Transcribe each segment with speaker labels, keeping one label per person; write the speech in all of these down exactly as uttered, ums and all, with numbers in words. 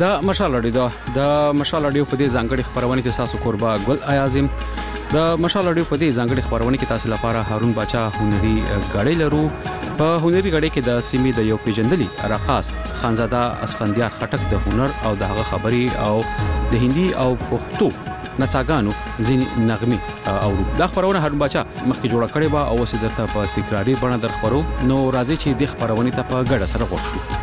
Speaker 1: د مشال اډیو د مشال اډیو په دې ځانګړي خبرونه کې تاسو قربا ګل ایازم د مشال اډیو په دې ځانګړي خبرونه کې تاسو لپاره هارون باچا هنري غړې لرو. په هنري غړې کې د سیمې د یو پیجندلي رقاص خانزاده اسفندیار خټک د هنر او د هغه خبري او د هندي او پښتو نڅاګانو ځینې نغمې او د خبرونه هارون باچا مخکې جوړه کړې و او اوس درته په تکراری بڼه در خبرو. نو راځي چې د خبرونه ته په ګډه سره غوښتو.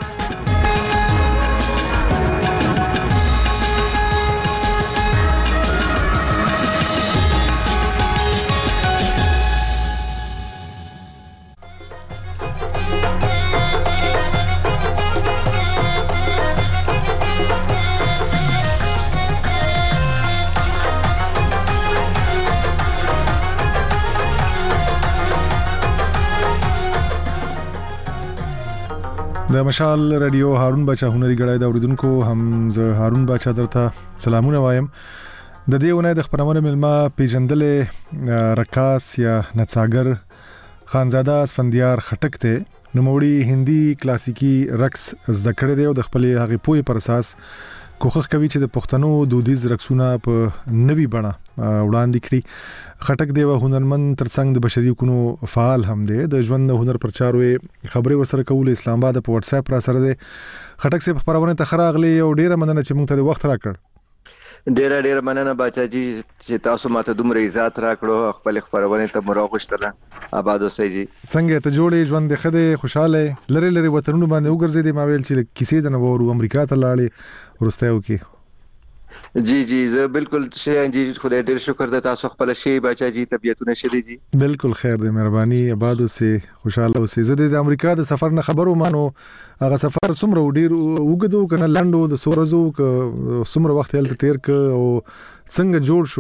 Speaker 2: د مشال رادیو هارون باچا هنري غړای د اوریدونکو هم زه هارون باچا درته سلامونه وایم. د دې ونه د خبرونه ملما پیجندلې رقاص یا نڅاګر خانزاده اسفندیار خټک ته نوموړي هندي کلاسیکی رقص زده کړی دی او د خپل هغه پوهې پر اساس کوښښ کوي چې د پښتنو دودیز رقصونه په نوي بڼه وړاندې کړي. خټک دی و هنرمند ترڅنګ د بشري حقوقو فعال هم دی. د ژوند د هنر پرچار وي خبري ورسره کول اسلام آباد په واتس اپ را سره دی. خټک سي په خبرونه تخراغلي او ډیره مننه چې موږ ته وخت راکړ.
Speaker 3: ډیره ډیره مننه باچا جی چې تاسو ماته دومره عزت راکړو خپل خبرونه ته مراغشتله. آباد اوسئ جی.
Speaker 2: څنګه ته جوړې ژوند د خده خوشاله لری لری وطنونو باندې وګرځې د ماویل چې کیسې د نوو امریکا ته لاړې ورستیو کې.
Speaker 3: جی جی زه بالکل شه جی خدای ډیر شکر ده تاسو خپل شی باچا جی طبيعتونه شه دي. بالکل
Speaker 2: خیر دی مهرباني آباد اوسئ خوشاله اوسئ. زه د امریکا د سفر نه خبرو مانو هغه سفر څومره ډیر وګدو کنه لندو د سورزو ک څومره وخت هلته تیر ک او څنګه جوړ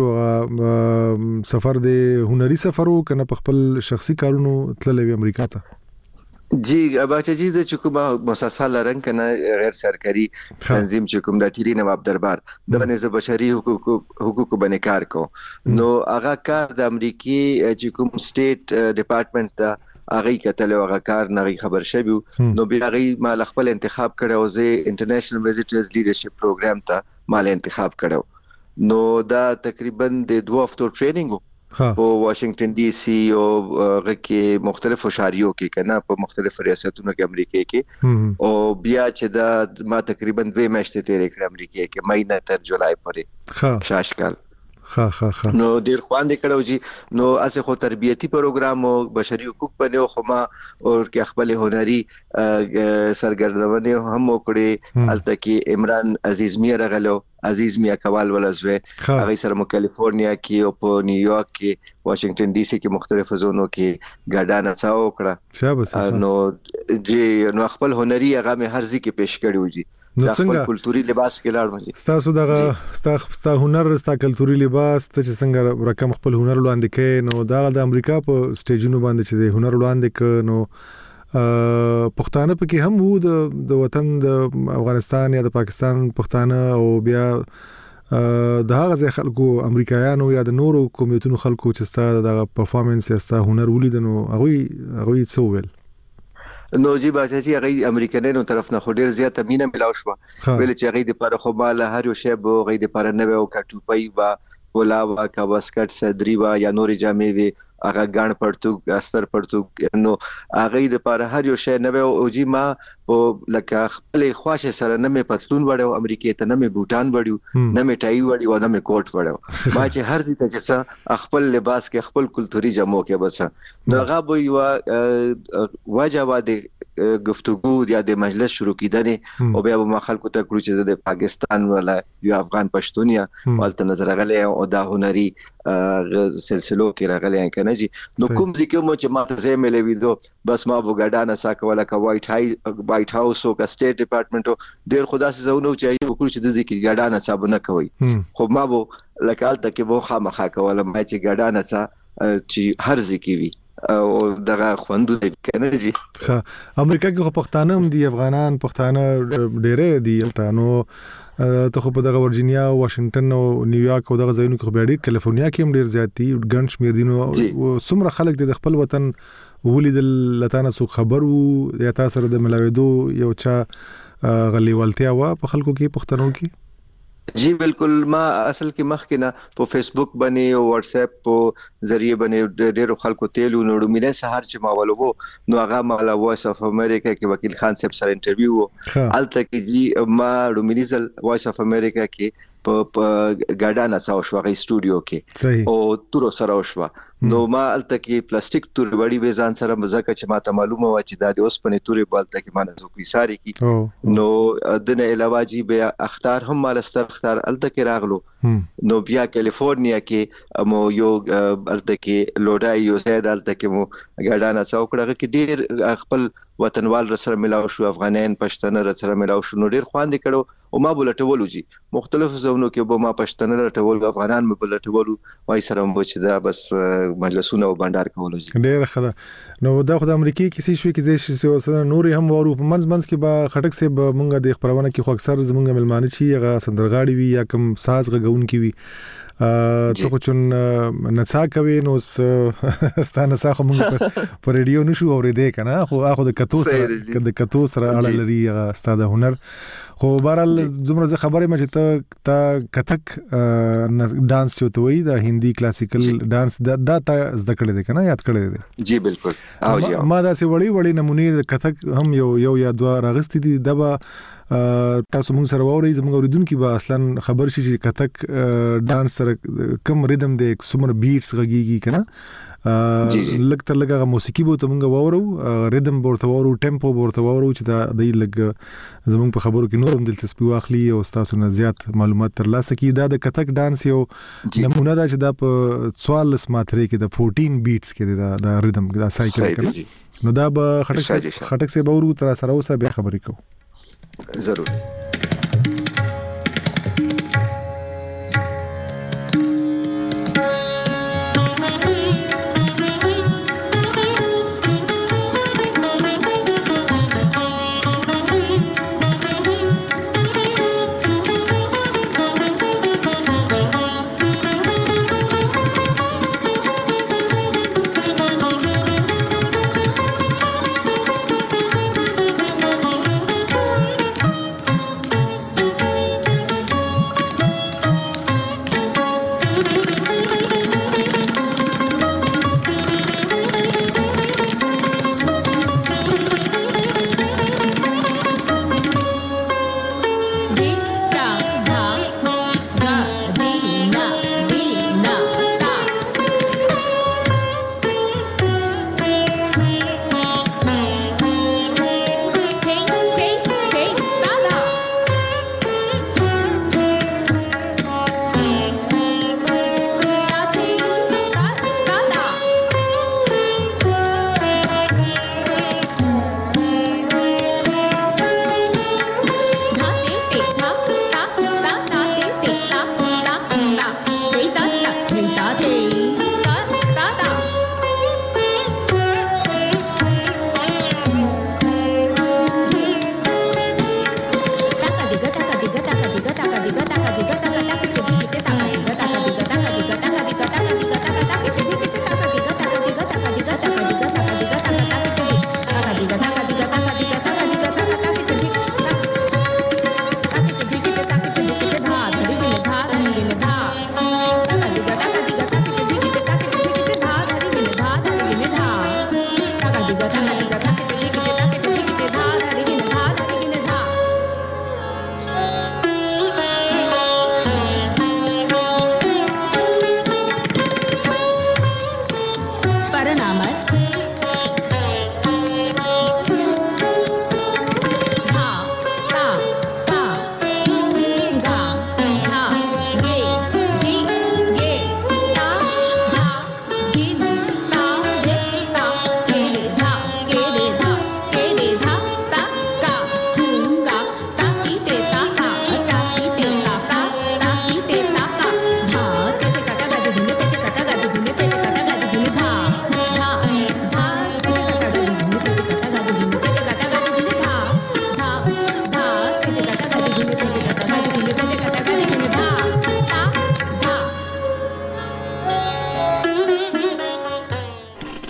Speaker 2: شو سفر د هنري سفرو کنه په خپل شخصي کارونو تللی امریکا ته.
Speaker 3: جی باچا جی د چکم مؤسسه لرن کنه غیر سرکاري تنظیم چکم د ټیری نواب دربار د بنځ بشري حقوق حقوق باندې کار کو. نو هغه کار د امریکای چکم سټیټ ډپارټمنټ ته هغه کتل او هغه کار نه خبر شوی. نو بیا هغه مال خپل انتخاب کړو او زه انټرنیشنل ویزیټرز لیډرشپ پروګرام ته مال انتخاب کړو. نو دا تقریبا د دوه هفتو ټریننګ په واشنگټن ډي سي او غکه مختلفو شهريو کې کنه په مختلفو ریاستونو کې امریکا کې او بیا چې دا ما تقریبا دوه میاشتې تیرې کړې امریکا کې مې نه تر جولای پورې شاشکال
Speaker 2: ها ها ها
Speaker 3: نو ډیر خواندې کړو جی. نو اسه خو تربیتی پروګرام او بشري حقوق باندې خو ما او کې خپل هنري سرګردونه هم وکړي. الته کې عمران عزیز میر غلو عزیز میا کوال ولزوي هغه سره مو کالیفورنیا کې او په نیویارک کې واشنگټن ډي سي کې مختلفو زونو کې ګډانه څاو کړه.
Speaker 2: شابه
Speaker 3: نو جی نو خپل هنري هغه مې هر ځکه پیش کړیو جی.
Speaker 2: نو
Speaker 3: څنګه کلتوري لباس کې لاړ مې
Speaker 2: ستاسو دغه ستاسو هنر ستاسو کلتوري لباس ته چې څنګه رقم خپل هنر وړاندې کړي. نو دا د امریکا په سټیجونو باندې چې د هنر وړاندې ک نو پښتانه پکې هم وو د وطن د افغانستان یا د پاکستان پښتانه او بیا د هغه ځای خلکو امریکایانو یا د نورو کمیټونو خلکو چې ستاسو د پرفارمنس یا ستاسو هنر ولیدنو هغه هغه څه ویل.
Speaker 3: نو جی باچا جی هغه امریکایانو طرف نه خو ډیر زیاته مینه ملاو شو. ویل چې هغه د پر خو مال هر یو شی به هغه د پر نه او کټوپي با ولا وا کا واسکټ صدری وا یا نوري جامې وي هغه ګان پړتو استر پړتو نو هغه د پر هر یو شی نه او جی ما او لکه خپل خواشه سره نه مې پتلون وړو امریکای ته نه مې بوټان وړو نه مې ټای وړو نه مې کوټ وړو. ما چې هر ځای ته چې خپل لباس کې خپل کلتوري جامو کې بس نو هغه به یو واجباده گفتگو یا د مجلس شروع کیدنه او بیا به خلکو ته کړو چې د پاکستان ولا یو افغان پښتونیا ولته نظر غلې او د هنري سلسلو کې راغلي کنه جی. نو کوم ځکه مو چې ماته زې ملي ویدو بس ما وګډانه ساکه ولا کا وایټ هاي وایټ هاوس او کا سټیټ ډپارټمنټ ډیر خدا سي زونه چې یو کړو چې د ځکه ګډانه صاحب نه کوي. خو ما وو لکه الته کې وو خامخا کوله ما چې ګډانه سا چې هر ځکه وي او دغه خوندو کنه جی.
Speaker 2: ها امریکا کې خو پښتانه هم دي افغانان پښتانه ډېرې دي الته. نو ته خو په دغه ورجینیا واشنگټن او نیویارک او دغه ځایونو کې ډېر کالیفورنیا کې هم ډېر زیات دي ګڼ شمېر دي. نو څومره خلک د خپل وطن ولیدل لته سو خبرو یا تاسو سره د ملاویدو یو چا غلیوالتیا وا په خلکو کې پښتنو کې؟
Speaker 3: جی بالکل. ما اصل کې مخکې نه په فیسبوک باندې او واتس اپ په ذریعہ باندې ډېر خلکو تیلو نو مینه سهار چې ما ولوو نو هغه مالا وایس اف امریکا کې وکیل خان صاحب سره انټرویو وو الته کې جی ما رومینیزل وایس اف امریکا کې په ګاډانا څاو شو غي سټوډیو کې او تور سره وشو نو ما الته کې پلاستیک تور وړي به ځان سره مزه چې ما ته معلومه و چې د اوس په تورې بالته کې ما نه زو کوي ساري کې نو دنه علاوه جی به اختار هم مالستر اختار الته کې راغلو نو بیا کیلیفورنیا کې مو یو الته کې لوډای یو سید الته کې مو ګاډانا څاو کړه کې ډیر خپل وطنوال سره ملاو شو افغانان پښتانه سره ملاو شو نو ډیر خواندې کړو او ما بلټولو جی مختلف زونو کې به ما پښتانه لټول افغانان مې بلټولو وای سره مو چې دا بس مجلسونه او بندر کولو جی
Speaker 2: ډیر ښه نو دا خو د امریکای کې څه شوي کې چې اوس نوري هم ورو په منځ منځ کې به خټک سي به مونږه د خبرونه کې خو اکثر زمونږ ملمانه چی هغه سندرغاړي وي یا کوم ساز غږون کې وي ته خو چون نڅا کوي نو ستانه ساخه مونږ په ریډیو نشو اورېدې کنه خو اخو د کتو سره د کتو سره اړه لري هغه ستاده هنر خو بهرحال زموږ زه خبرې مې چې ته تا کتک ډانس چوته وي د هندي کلاسیکل ډانس دا تا زده کړې ده کنه یاد کړې ده؟
Speaker 3: جی بالکل. او جی
Speaker 2: ما دا سه وړي وړي نمونه د کتک هم یو یو یا دوه راغستې دي دبا تاسو موږ سره ووري زموږ اوریدونکو به اصلا خبر شي چې کتک ډانس سره کم ریدم د سمر بیټس غږیږي کنه لږ تر لږه موسیقي به ته موږ وورو ریدم ورته وورو ټیمپو ورته وورو چې دا د لږ زموږ په خبرو کې نورم دلچسپي واخلي او تاسو نه زیات معلومات ترلاسه کړئ. دا د کتک ډانس یو نمونه ده چې دا په څوارلس ماترې کې د چودہ بیټس کې دا د ریدم دا سایکل کنه نو دا به خټک خټک سه به ورو تر سره اوسه به خبرې کوو.
Speaker 3: ضرور.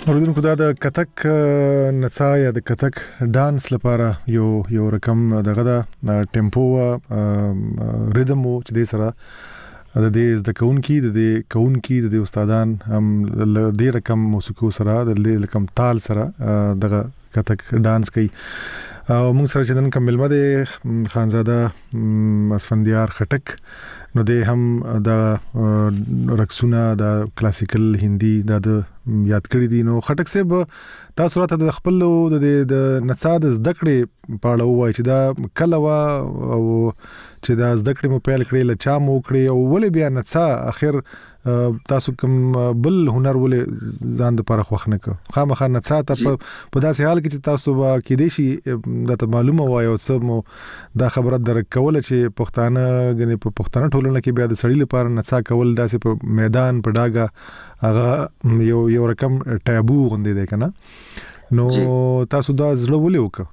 Speaker 2: اوریدونکو دا د کتک نڅا یا د کتک ډانس لپاره یو یو رقم دغه د ټیمپو ریدم چې د سره د دې د کونکي د دې کونکي د استادان هم د دې رقم موسیقي سره د دې رقم تال سره دغه کتک ډانس کوي. او موږ سره چې نن کوم ملمه د خانزاده اسفندیار خټک نو د هم د رقصونه د کلاسیکل هندي د یاد کړی دي. نو خټک صاحب تاسو راته د خپل د د نڅا د زده کړې په اړه وایي چې دا کله وا او چې دا زده کړې مو پیل کړې لچا مو کړې او ولې بیا نڅا اخر تاسو کوم بل هنر ولې ځان د لپاره خوښ نه کړ خامخا نڅا ته په داسې حال کې چې تاسو به کېدې شي دا ته معلومه وایي او څه مو دا خبره درک کوله چې پښتانه غني په پښتانه ټولنه کې بیا د سړی لپاره نڅا کول داسې په میدان په ډاګه هغه یو یو رقم ټابو غوندې دی کنه. نو تاسو دا زړه ولې وکړه؟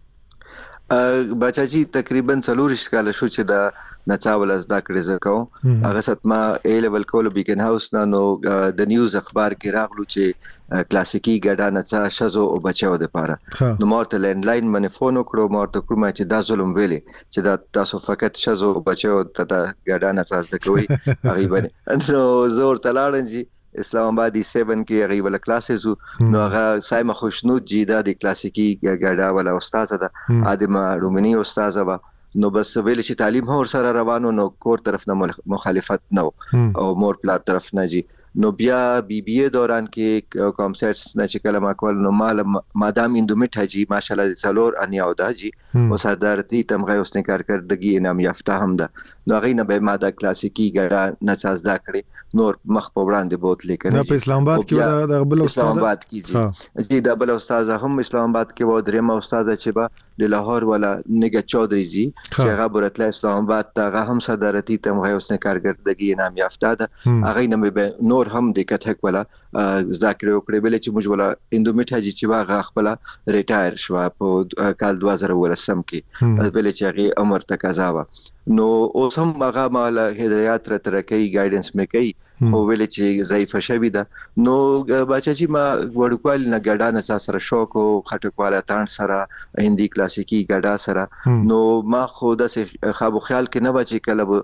Speaker 3: بچا جی تقریبا څلور کال شو چې دا نڅا ول زده کړې زکو هغه ستما ای لیول کول بیګن هاوس نه نو د نیوز اخبار کې راغلو چې کلاسیکی ګډا نڅا شزو او بچو د پاره نو مورته لینډلاین باندې فون وکړو مورته کوم چې دا ظلم ویلې چې دا تاسو فقط شزو او بچو ته ګډا نڅا زده کوي هغه باندې نو زور تلاړن جی اسلام آباد سبعه کې هغه ول کلاسز نو هغه سایمه خوشنود جی دا د کلاسیکی ګډا ولا استاد ده ادمه رومنی استاد و نو بس ویل چې تعلیم هور سره روانو نو کور طرف نه مخالفت نو او مور پلار طرف نه جی نو بیا بی بی ای دوران کې کانسرټس نه چې کله ما کول نو مال مادام اندومیټ هجی ماشاءالله څلور انیاو دا جی او صدرتی تمغه اوسنه کارکردگی انعام یافته هم ده نو هغه نه به ماده کلاسیکی ګډا نڅاز دا کړی نور مخ په وړاندې بوت لیکنه
Speaker 2: دا په اسلام آباد کې د بل استاد
Speaker 3: اسلام آباد کې جی د بل استاد هم اسلام آباد کې و دریم استاد چې با د لاهور ولا نګه چودري جی چې هغه برتله اسلام آباد ته هم صدرتی تمغه اوسنه کارکردگی انعام یافته ده هغه نه به نور هم د کتک ولا ذکر وکړي بل چې موږ ولا اندومیټ هجی چې واغه خپل ریټایر شو په کال دوه زره ولسم کې بل چې هغه عمر تقاضا و نو اوس هم هغه مال هدایت را ترکي ګایډنس مې کوي او ویل چې ضعیف شوی ده نو بچا چې ما وړکوال نه ګډا نه سره شوق او خټکواله تان سره هندي کلاسیکی ګډا سره نو ما خو د خواب خیال کې نه بچی کله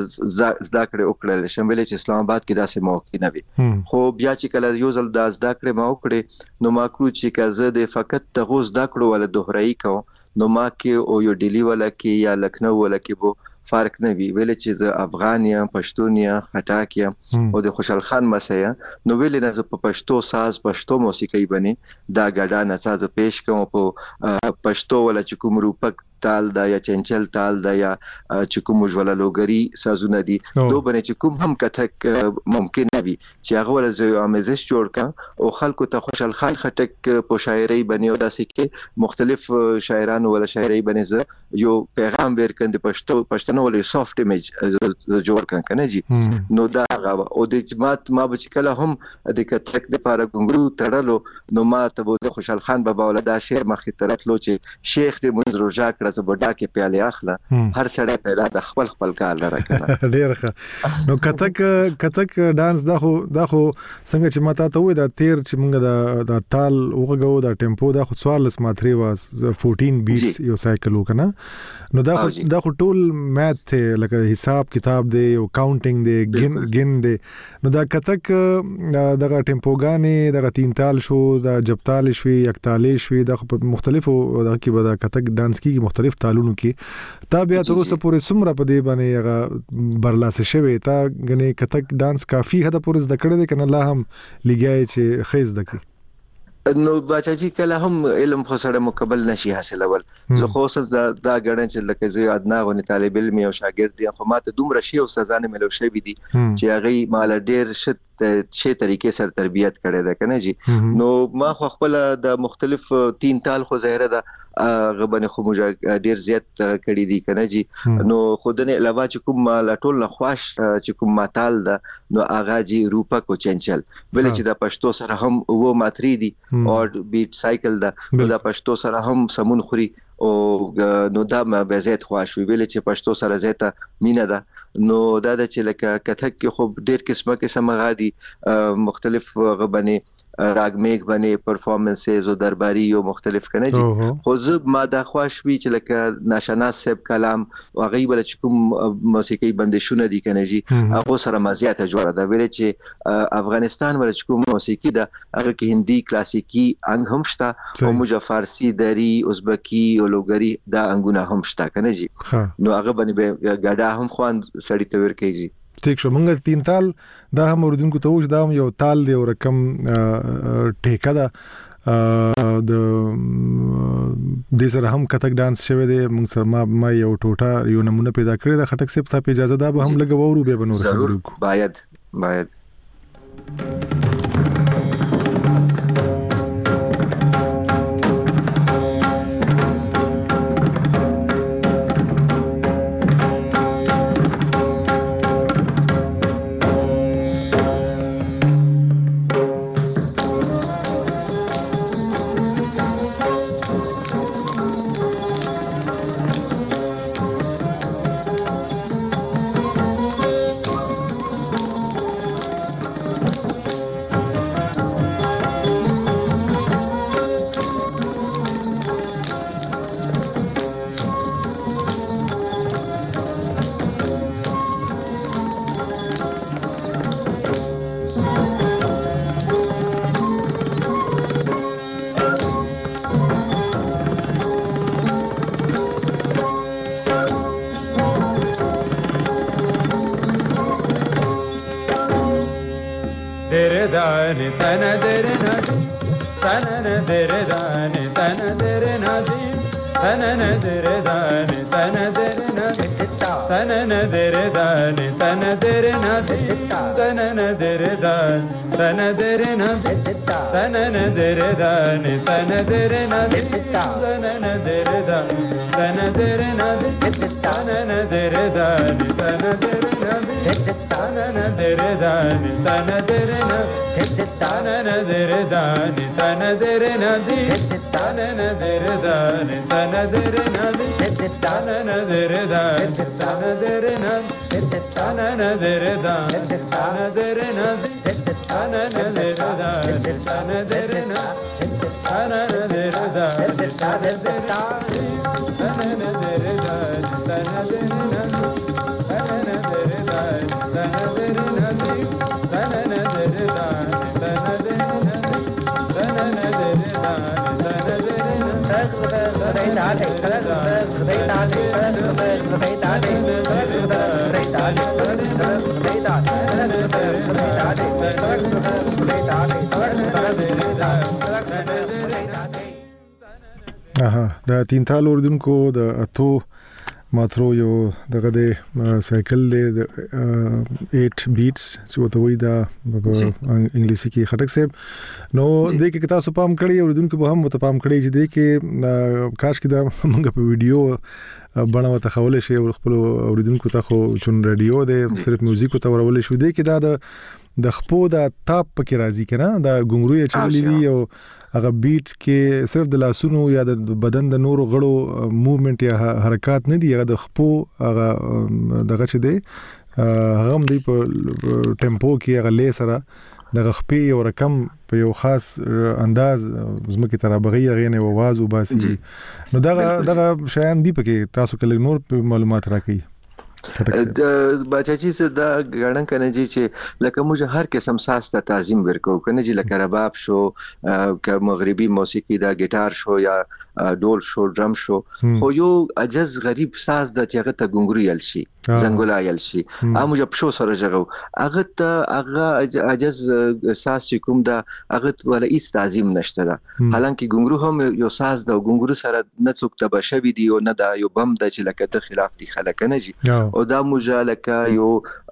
Speaker 3: زده کړې وکړل شمول چې اسلام آباد کې داسې موقع نه وي خو بیا چې کله یو ځل د زده کړې ما وکړې نو ما کړو چې کزه د فقط تغو زده کړو ول دوهرای کو نو ما کې او یو ډیلی ولا کې یا لکنو ولا کې بو فرق نه وی ویل چې ز افغانیا پښتونیا خټاکیا او د خوشحال خان مسیا نو ویل نه ز په پښتو ساز پښتو موسیقي باندې دا ګډا نڅا ز پیش کوم په پښتو ولا چې کوم روپک تال دا یا چنچل تال دا یا چې کوم وجوله لوګری سازونه دي دوه باندې چې کوم هم کتک ممکن نه وي چې هغه ول زو امیزش جوړ کا او خلکو ته خوشحال خان خټک په شاعري باندې او داسې کې مختلف شاعرانو ولا شاعري باندې یو پیغام ورکند پښتو پښتنو ول سافت ایمیج جوړ کړه کنه جی نو دا هغه او د جماعت ما به کله هم د کتک د پاره ګنګرو تړلو نو ما ته د خوشحال خان بابا ول دا شعر مخې ترتلو چې شیخ د منځ روزا کړه زبډا کې پیاله اخله هر سړی پیدا د خپل خپل کال لره کنه
Speaker 2: ډیر ښه نو کتک کتک ډانس دا خو دا خو څنګه چې ماته ته وې دا تیر چې موږ دا د تال وګو دا ټیمپو دا خو څوارلس ماتري واس چودہ بیټس یو سایکل وکنه نو دا خو دا خو ټول میث ته لکه حساب کتاب دی او کاونټینګ دی ګن ګن دی نو دا کتک دغه ټیمپوګانی دغه تین تال شو دا جبتال شوي یکتالې شوي دا مختلفو دغه کې به دا کتک ډانس کې مختلف تالونو کې تا بیا تر اوسه پورې سمره په دې باندې هغه برلاسه شوی تا غني کتک ډانس کافي حد پورې زده کړی دی کنه لا هم لګای چې خیز دکی
Speaker 3: نو بچا چې کله هم علم خو سره مکمل نشي حاصلول زه خو اوس دا دا غړن چې لکه زه ادنا غو طالب علم او شاګرد دي خو ماته دومره شی او سزا نه ملو شي دي چې هغه مال ډیر شت شي طریقې سره تربيت کړي ده کنه جی نو ما خو خپل د مختلف تین تال خو ظاهره ده غبنه خو موږ ډیر زیات کړي دي کنه جی نو خودنه علاوه چې کوم لاټول نه خوښ چې کوم ماتال ده نو اغا جی روپک او چنچل بل چې د پښتو سره هم وو ماتري دي او بیټ سایکل ده نو د پښتو سره هم سمون خوري او نو دا مې به زیات خوښ وی ویل چې پښتو سره زیاته مینه ده نو دا د چې لکه کتک خو ډیر قسمه قسمه غادي مختلف غبنه راګ میګ باندې پرفارمنسز او درباري او مختلف کنه جی خو زه ما د خوښ وی چې لکه ناشناس صاحب کلام او غیبل چې کوم موسیقي بندشونه دي کنه جی هغه سره مزیاته جوړه ده ویل چې افغانستان ول چې کوم موسیقي ده هغه کې هندي کلاسیکی انګ هم شته او موږ فارسی دری ازبکی او لوګری دا انګونه هم شته کنه جی نو هغه باندې ګډا هم خوان سړی ته ورکیږي
Speaker 2: ټیک شو مونږ تین تال دا هم اوردونکو ته وښ دا یو تال دی او رقم ټیکا دا د دې سره هم کتک ډانس شوی دی مونږ سره ما ما یو ټوټه یو نمونه پیدا کړی دا خټک صاحب ته اجازه ده به هم لګو ورو به بنور
Speaker 3: ضرور باید باید اها دا تین تال اوردونکو د اتو ماترو یو دغه د سایکل د eight beats چې وته وای دا انګلیسي کې خټک صاحب نو د کې تاسو پام کړی اوردونکو به هم مت پام کړی چې د کې کاش کې دا موږ په ویډیو بڼه وته خول شي او خپل اوردونکو ته خو چون رادیو د صرف میوزیک ته ورول شو د کې دا د د خپو د تاپ پکې راځي کنه دا ګنګروي چولې دی او هغه بیټ کې صرف د لاسونو یا د بدن د نورو غړو موومېنټ یا حرکات نه دی هغه د خپو هغه دغه چې دی هغه هم دی په ټیمپو کې هغه لې سره د خپې او رقم په یو خاص انداز زمکه تر بغي غینه او आवाज وباسي نو دغه دغه شیان دی پکې تاسو کله نور معلومات راکړئ د بچی څه دا غړن کنه چې لکه موږ هر قسم ساز ته تعظیم ورکو کنه چې لکه رباب شو ک مغربي موسیقي دا گیتار شو یا ډول شو ډرم شو خو یو عجز غریب ساز د چغه ته ګنګري شي زنګولا یل شي اموږ په شو سره جوړو هغه ته هغه عجز ساز چې کوم دا هغه ولا هیڅ تعظیم نشته دا حالانکه ګنګرو هم یو ساز د ګنګرو سره نه څوک تبه شوی دی او نه دا یو بم د چې لکه ته خلاف دي خلک نه جي او دا موږ لکه یو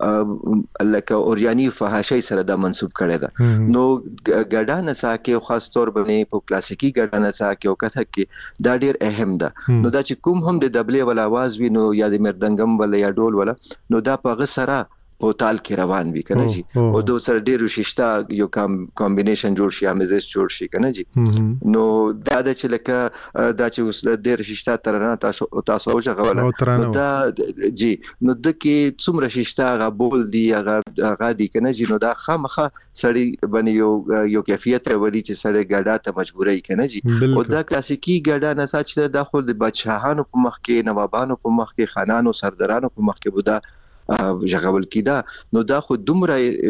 Speaker 3: لکه اوریانی فحاشي سره دا منسوب کړی دا نو ګډا نه ساکه خاص طور باندې په کلاسیکی ګډا نه ساکه او کته کې دا ډیر اهم ده نو دا چې کوم هم د دبلې ول आवाज وینو یا د مردنګم ول یا ډول ولا نو دا په غسره پوتال کې روان وي کنه جی او دوه سره ډېر ششتا یو کمبینیشن جوړ شي امیزس جوړ شي کنه جی نو دا د چې لکه دا چې اوس ډېر ششتا تر نه تاسو تاسو وجغوله نو دا جی نو د کې څومره ششتا غبول دی هغه دی کنه جی نو دا خامخه سړی باندې یو یو کیفیت وري چې سړی ګډا ته مجبورای کنه جی او دا کلاسیکی ګډا نه سچ دا خو د بادشاهانو په مخ کې نوابانو په مخ کې خانانو سردارانو په مخ کې بودا ژغول کیدا نو دا خو دومره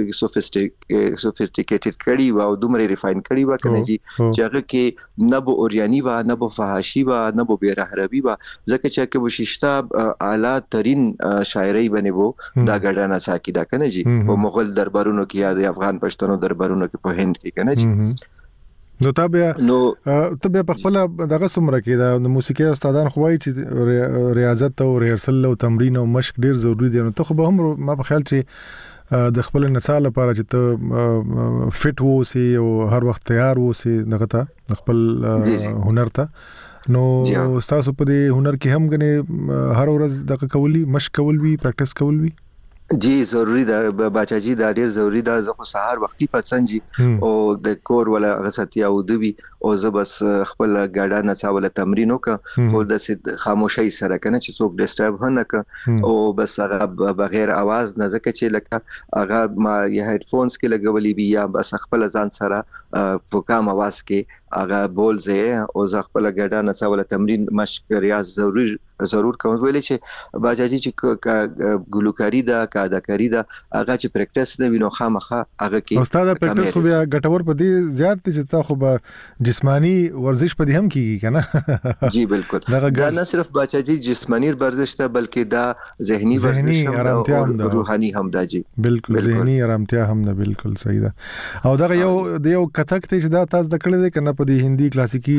Speaker 3: سوفیسټیکیټډ کړي و او دومره ریفاین کړي و کنه جی چې هغه کې نه بو اوریانی و نه بو فحاشي و نه بو بیرحربي و ځکه چې کې وششتا اعلی ترين شاعري باندې وو دا ګډا نه ساکي دا کنه جی په مغل دربارونو کې یا د افغان پښتنو دربارونو کې په هند کې کنه جی
Speaker 2: نو تابع نو تابع په خپل دغه سمره کې د موسیقي استادان خوای چې ریاضت او ریهرسل او تمرین او مشق ډیر ضروری دي نو ته خو به هم ما په خیال چې د خپل نسال لپاره چې ته فټ ووسی او هر وخت تیار ووسی دغه ته خپل هنر ته نو تاسو په دې هنر کې هم غني هر ورځ دغه کولی مشق کول وی پریکټیس کول وی
Speaker 3: جی ضروری ده باچا جی دا ډیر ضروری ده زه خو سهار وختي پسنجي او د کور ولا غستی او دوی او زه بس خپل ګډا نه څاوله تمرین وکم خو د خاموشي سره کنه چې څوک ډیسټرب نه ک او بس هغه بغیر आवाज نه ځکه چې لکه هغه ما یا هډفونز کې لګولې بي یا بس خپل ځان سره په کم आवाज کې هغه بولځه او زه خپل ګډا نه څاوله تمرین مشق ریاض ضروري ضرور کوم ویلې چې باجاجي چې ګلوکاری دا کاداکاری دا هغه چې پریکټیس نه وینو خامخه هغه کې
Speaker 2: استاد پریکټیس خو بیا ګټور پدې زیات چې تا خو به جسمانی ورزش پدې هم کیږي کنه
Speaker 3: جی بالکل دا نه صرف باجاجي جسمانی ورزش ته بلکې دا ذهني ورزش هم او روحاني هم دا جی
Speaker 2: بالکل ذهني آرامتیا هم ده بالکل صحیح ده او دا یو د یو کتک ته چې دا تاسو د کړه ده کنه پدې هندي کلاسیکی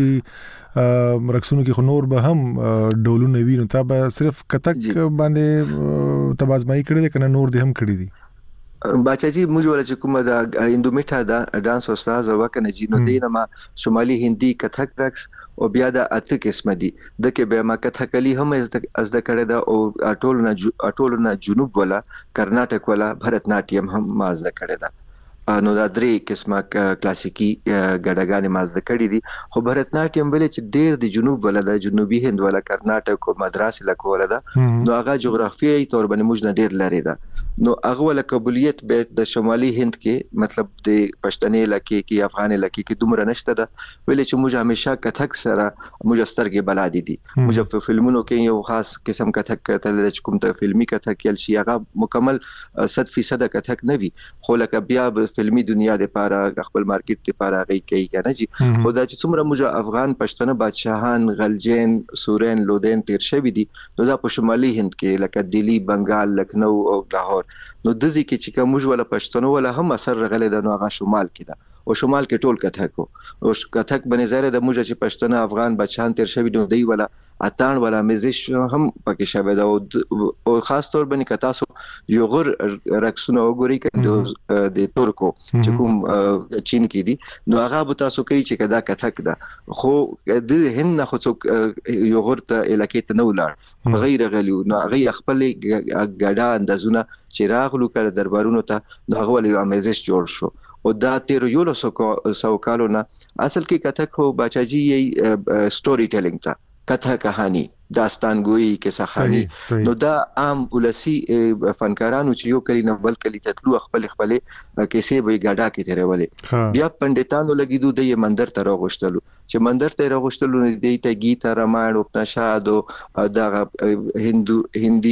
Speaker 2: رقصونو کې خو نور به هم ډولونه وینو تا به صرف کتک باندې تبازمای کړی دی کنه نور دې هم کړی دي
Speaker 3: باچا جی موږ ولا چې کومه دا اندومیټا دا ډانس استاد وکنه جی نو دینه ما شمالي هندي کتک رقص او بیا د اته قسم دي د کې به ما کتکلی هم از د کړه دا او ټول نه ټول نه جنوب ولا کرناټک ولا بھرتناټیم هم ما از د کړه دا نو دا درې قسمه کلاسیکی ګډاګانې مازده کړې دي خو بھرتناټیم ولې چې ډېر د جنوب ولا د جنوبي هند ولا کرناټک او مدراس علاقو ولا دا نو هغه جغرافیایي تور باندې موږ نه ډېر لري دا نو هغه ولا قبولیت به د شمالي هند کې مطلب د پښتني علاقې کې افغان علاقې کې دومره نشته ده ولې چې موږ همیشه کتک سره موږ سترګې بلادي دي موږ په فلمونو کې یو خاص قسم کتک کتل چې کوم ته فلمي کتک کېل شي هغه مکمل صد فیصد کتک نه وي خو لکه بیا فلمی دنیا د پاره خپل مارکیټ د پاره غي کوي کنه جی خدا چې څومره موږ افغان پښتنه بادشاہان غلجین سورین لودین تیر شوی دي نو دا په شمالي هند کې لکه دلی بنگال لکنو او لاهور نو د ځکه چې کوم موږ ولا پښتنو ولا هم اثر رغله د نو هغه شمال کې ده او شمال کې ټول کتک او کتک باندې زره د موږ چې پښتنه افغان بچان تیر شوی دی ولا اتان ولا مزش هم پکې شوی دا او خاص طور باندې کتا سو یو غر رقصونه وګوري کنه د ترکو چې کوم چین کې دي نو هغه به تاسو کوي چې کدا کتک ده خو د هند نه خو یو غر ته علاقې ته نه ولاړ غیر غلیو نو هغه خپل ګډا اندازونه چې راغلو کړه دربارونو ته نو هغه ولې امیزش جوړ شو او دا تیر یو سو کالو نه اصل کې کتک هو بچاجي سټوري ټیلینګ تا کته کہانی داستان گوئی کیسه خانی نو دا عام ولسی فنکارانو چې یو کلی نه بل کلی تطلو خپل خپل کیسه به ګډا کې تیرولې بیا پندتانو لګیدو د مندر ته راغشتلو چې مندر ته راغشتلو د ته گیتا راماین اپنشاد او د هندو هندي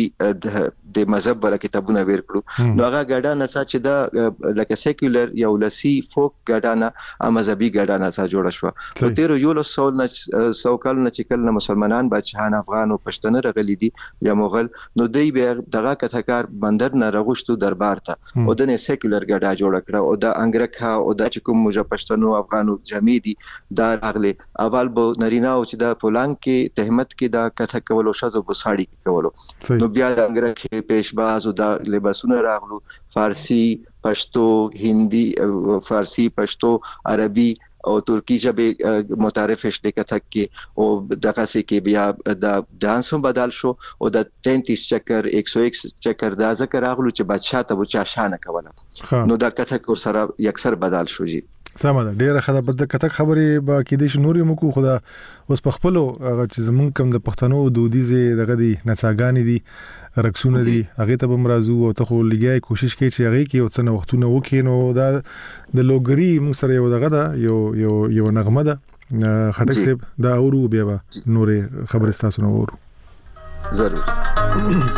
Speaker 3: د مذهب ولا کتابونه ورکړو نو هغه ګډا نه چې دا لکه سیکولر یا ولسی فوک ګډا نه مذهبي ګډا نه جوړ شو نو تیر یو له سول نه سو کال نه چې کله مسلمانان بچهان افغان او پښتنه رغلي دي یا مغل نو دوی به دغه کتهکار بندر نه رغشتو دربار ته او د سیکولر ګډا جوړ کړ او د انګرکا او د کوم موږ پښتنو افغانو جمعي دي دا اغله اول بو نرینا او چې د پولانګ کې تهمت کې دا کته کولو شذو بوساړي کولو نو بیا د انګرکا پیشباز او د لباسونه راغلو فارسی پښتو هندي فارسی پښتو عربي او ترکی ژبه متعارف شته کتک کې او دغه سي کې بیا د ډانس هم بدل شو او د تینتیس چکر ایک سو ایک چکر دا ذکر اغلو چې بادشاہ ته وچا شان کوله نو دا کتک ور سره یکسر بدل شو جی
Speaker 2: سمه ده ډیره خبره بد کتک خبرې با کې د شنوري مکو خدا اوس په خپل هغه چې زمون کوم د پښتنو دودیزه دغه دي نڅاګانی دي رقصونه دي هغه ته به مرزو او ته خو لګي کوشش کوي چې هغه کې او څنګه وختونه وکینو دا د لوګری موږ سره یو دغه ده یو یو یو نغمه ده خټک صاحب دا اورو بیا نورې خبرې تاسو نو اورو
Speaker 3: ضرور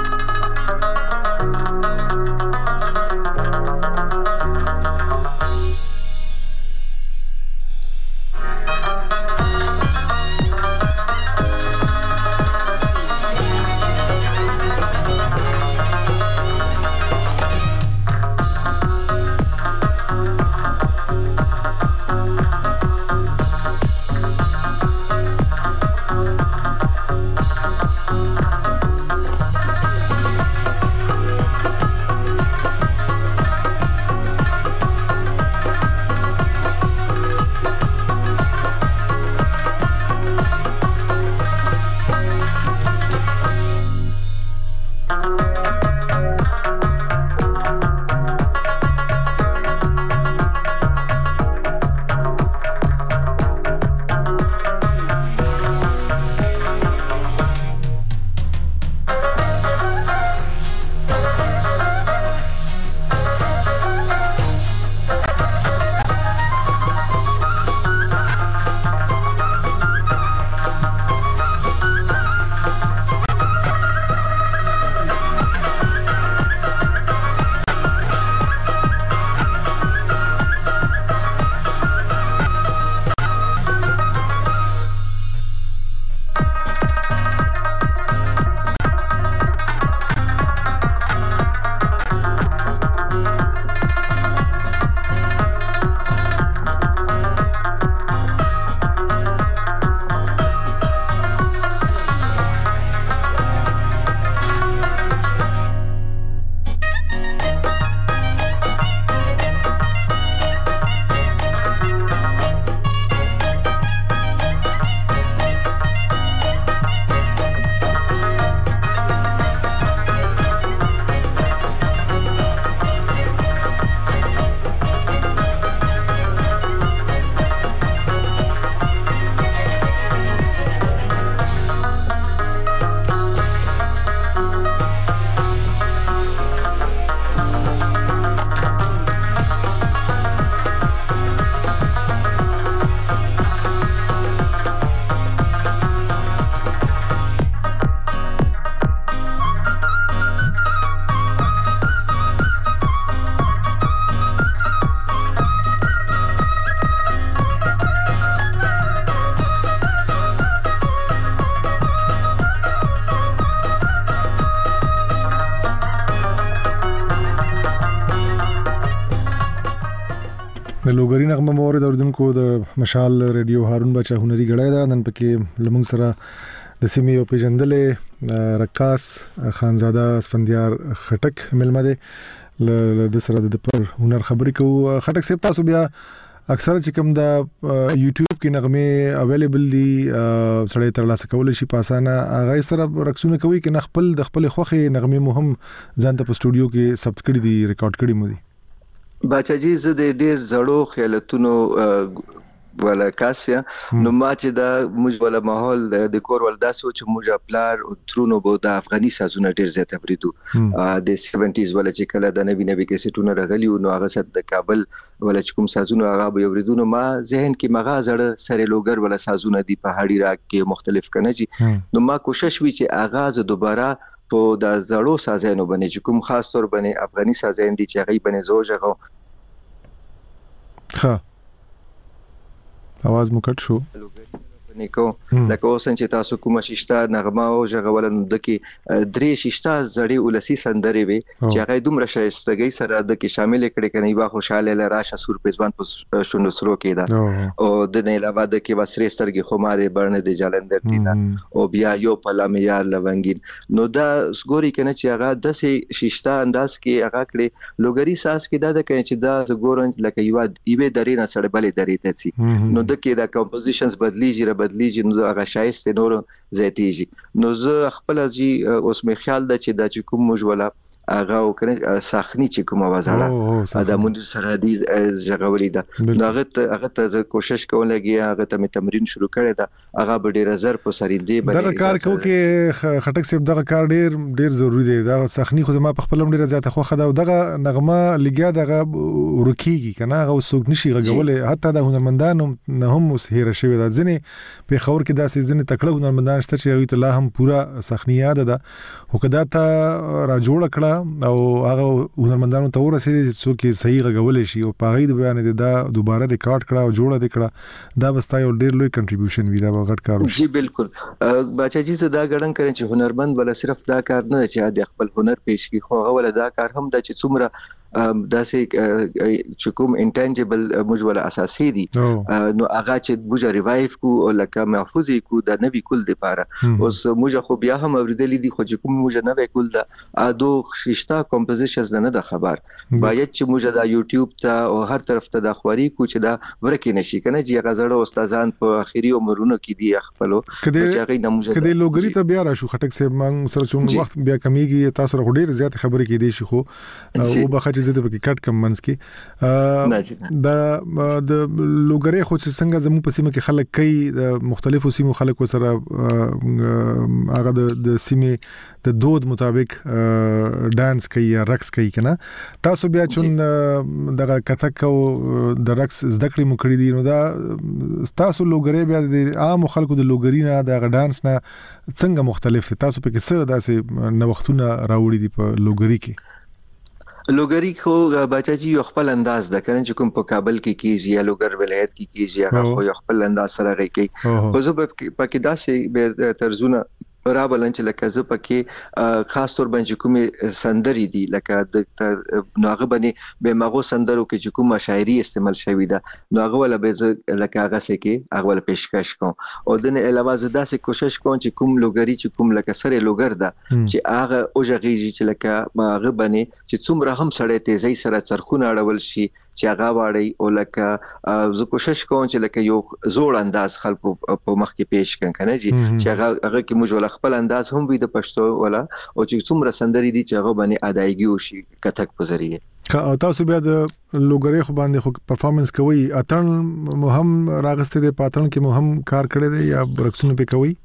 Speaker 2: د لوګری نغمه مورید اوردونکو د مشال ریډیو هارون بچا هنري غړای دا نن پکې لمونږ سره د سیمې او پیژندلې رقاص خانزاده اسفندیار خټک ملمه ده د سره د پر هنر خبرې کوو. خټک صاحب تاسو بیا اکثر چې کوم د یوټیوب کې نغمه اویلیبل دي سړی تر لاسه کول شي پاسانه هغه سره رقصونه کوي کې نه خپل د خپل خوخه نغمه مهم ځان ته په سټوډیو کې ثبت کړي دي ریکارډ کړي مو دي.
Speaker 3: باچا جی زه د ډیر زړو خیالتونو ولا کاسیا نو ما چې دا موږ ولا ماحول د کور ول داسو چې موږ خپلار او ترونو بو د افغاني سازونه ډیر زیات بریدو د سیونټیز ولا چې کله د نبی نبی کې سټونه راغلی نو هغه ست د کابل ولا چې کوم سازونه هغه به بریدو نو ما ذهن کې مغازړه سره لوګر ولا سازونه دی په هډی راک کې مختلف کنه جی نو ما کوشش وی چې اغاز دوباره په د زړو سازانو باندې چې کوم خاص تور باندې افغاني سازان دي چې هغه باندې زوجغه
Speaker 2: ها आवाज مو کټ شو
Speaker 3: غني کو لکه اوس چې تاسو کومه شیشته نغمه او ژغول نو د کې درې شیشته زړې ولسی سندري وي چې هغه دومره شایستګي سره د کې شامل کړي کني وا خوشاله لراشه سور پزوان په شونو سرو کې دا او د نه علاوه د کې وسري سترګي خماره برنه د جالندر دي دا او بیا یو پلامیار لونګین نو دا سګوري کنه چې هغه د سه شیشته انداز کې هغه کړي لوګری ساس کې دا د کنه چې دا زګورن لکه یو ایوه درې نه سره بلې درې ته سي نو د کې دا کمپوزیشنز بدلیږي را بدلیږي نو هغه شایسته نور زیاتیږي نو زه خپل ځي اوس مې خیال ده چې دا چې کوم مجوله هغه وکړي ساخني چې کومه وزړه دا مونږ سره دي ژغوري دا هغه ته هغه ته کوشش کوم لګي هغه ته تمرین شروع کړی دا هغه به ډیر زر په سریندې
Speaker 2: باندې دا کار کو کې خټک سیب دغه کار ډیر ډیر ضروری دی دا ساخني خو زما په خپل ډیر زیاته خو خدا دغه نغمه لګیا دغه ورکیږي کنه هغه وسوک نشي غوړل حتی د هنرمندانو نه هم هیر شوی دا ځنه په خور کې دا سيزن تکړه هنرمندان شته چې هغه ته لا هم پورا ساخني یاد ده هو کدا ته را جوړ کړه او هغه هنرمندانو ته ورسېږي چې څوک صحیح غوړل شي او په غي د بیان دي دا دوباره ریکارډ کړه او جوړه دکړه دا بستا یو ډیر لوی کنټریبیوشن وی دا غټ کار وشي
Speaker 3: جی بالکل بچا جی زه دا غړن کړم چې هنرمند ولا صرف دا کار نه چې د خپل هنر پیش کی خو هغه ولا دا کار هم د چې څومره دا سه چې کوم انټنجبل مجوله اساسي دي نو هغه چې موږ ریوایو کو او لکه محفوظ کو د نوی کول د پاره اوس موږ خو بیا هم اوریدلې دي خو چې کوم موږ نوی کول د ادو شیشتا کمپوزیشنز نه د خبر باید چې موږ د یوټیوب ته او هر طرف ته د خوري کو چې دا ورکه نشي کنه چې غزړه استادان په اخیری عمرونو کې دي خپلو
Speaker 2: چې هغه نه موږ کله لوګری ته بیا راشو خټک سه مونږ سره څوم وخت بیا کمیږي تاسو سره ډیر زیات خبرې کې دي شي خو او بخښه چې زه د پکې کټ کم منس کې دا د لوګری خو چې څنګه زمو په سیمه کې خلک کوي د مختلفو سیمو خلک وسره هغه د سیمه د دود مطابق ډانس کوي یا رقص کوي کنه تاسو بیا چون دغه کتک او د رقص زده کړې مو کړې دي نو دا تاسو لوګری بیا د عام خلکو د لوګری نه د ډانس نه څنګه مختلف دي تاسو په کې څه داسې نوښتونه راوړي دي په لوګری کې
Speaker 3: لوګری خو بچاجي یو خپل انداز ده کنه چې کوم په کابل کې کیږي یا لوګر ولایت کې کیږي هغه خو یو خپل انداز سره راځي خو زه په کې داسې به طرزونه را بلن چې لکه زه پکې خاص تور باندې کومه سندري دي لکه د نوغه باندې به مغو سندرو کې چې کومه شاعري استعمال شوی ده نوغه ولا به لکه هغه سه کې هغه ول پیشکش کوم او د نه علاوه زه داسې کوشش کوم چې کوم لوګری چې کوم لکه سره لوګر ده چې هغه اوجغیږي چې لکه ماغه باندې چې څومره هم سړی تیزی سره چرخونه اړول شي چې هغه واړی او لکه زه کوشش کوم چې لکه یو زوړ انداز خلکو په مخ کې پیش کړم کنه جی چې هغه هغه کې موږ ول خپل انداز هم وي د پښتو ولا او چې څومره سندري دي چې هغه باندې ادایګي وشي کتک په ذریعہ
Speaker 2: او تاسو بیا د لوګری خو باندې خو پرفارمنس کوي اتن مهم راغسته دي پاتن کې مهم کار کړی دی یا رقصونه په کوي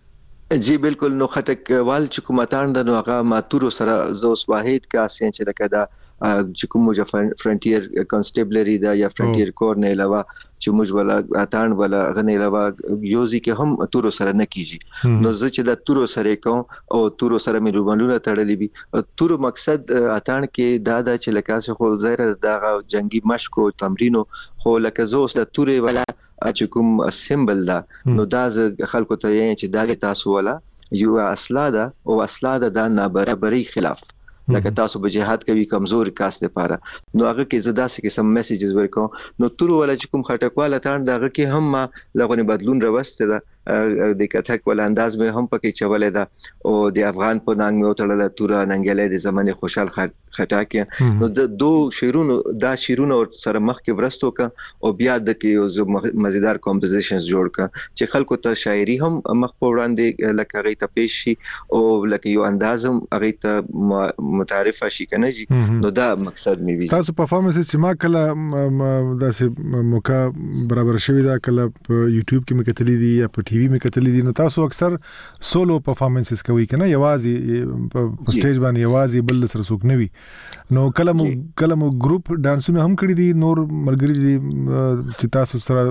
Speaker 3: جی بالکل نو خټک وال چې کومتان د نو هغه ماتورو سره زوس واحد کا سین چې لکه دا چې کوم موږ فرنټیر کانسټیبلری دا یا فرنټیر کور نه علاوه چې موږ ولا اتان ولا غنه علاوه یوزي کې هم تورو سره نه کیږي نو زه چې د تورو سره کوم او تورو سره مې روبانونه تړلې بي تورو مقصد اتان کې دا دا چې لکه خو زیره د جنگي مشق او تمرینو خو لکه زوس د تورې ولا چې کوم سیمبل دا نو دا خلکو ته یې چې دا تاسو ولا یو اصله ده او اصله ده د نابرابرۍ خلاف لکه تاسو به جهاد کوي کمزور کاست لپاره نو هغه کې زدا سې سم میسجز ورکو نو تور ولا چې کوم خټکواله تان دغه کې هم لغونی بدلون راوسته ده د کتک ول انداز مې هم پکې چولې ده او د افغان په ننګ مې وتړل تور ننګلې د زمانه خوشحال خټاکه نو د دوه شیرونو دا شیرونو سره مخ کې ورستو ک او بیا د کې مزیدار کمپوزیشنز جوړ ک چې خلکو ته شاعري هم مخ په وړاندې لکه غي ته پیش شي او لکه یو انداز هم غي ته متعارف شي کنه جی نو دا مقصد مې وی
Speaker 2: تاسو پرفارمنس چې ما کله داسې موقع برابر شوی دا کله په یوټیوب کې مې کتلې دي یا په ټي وي مې کتلې دي نو تاسو اکثر سولو پرفارمنسز کوي کنه یوازې په سټیج باندې یوازې بل سره څوک نه وي نو کله مو کله مو ګروپ ډانسونه هم کړی دي نور مرګري دي چې تاسو سره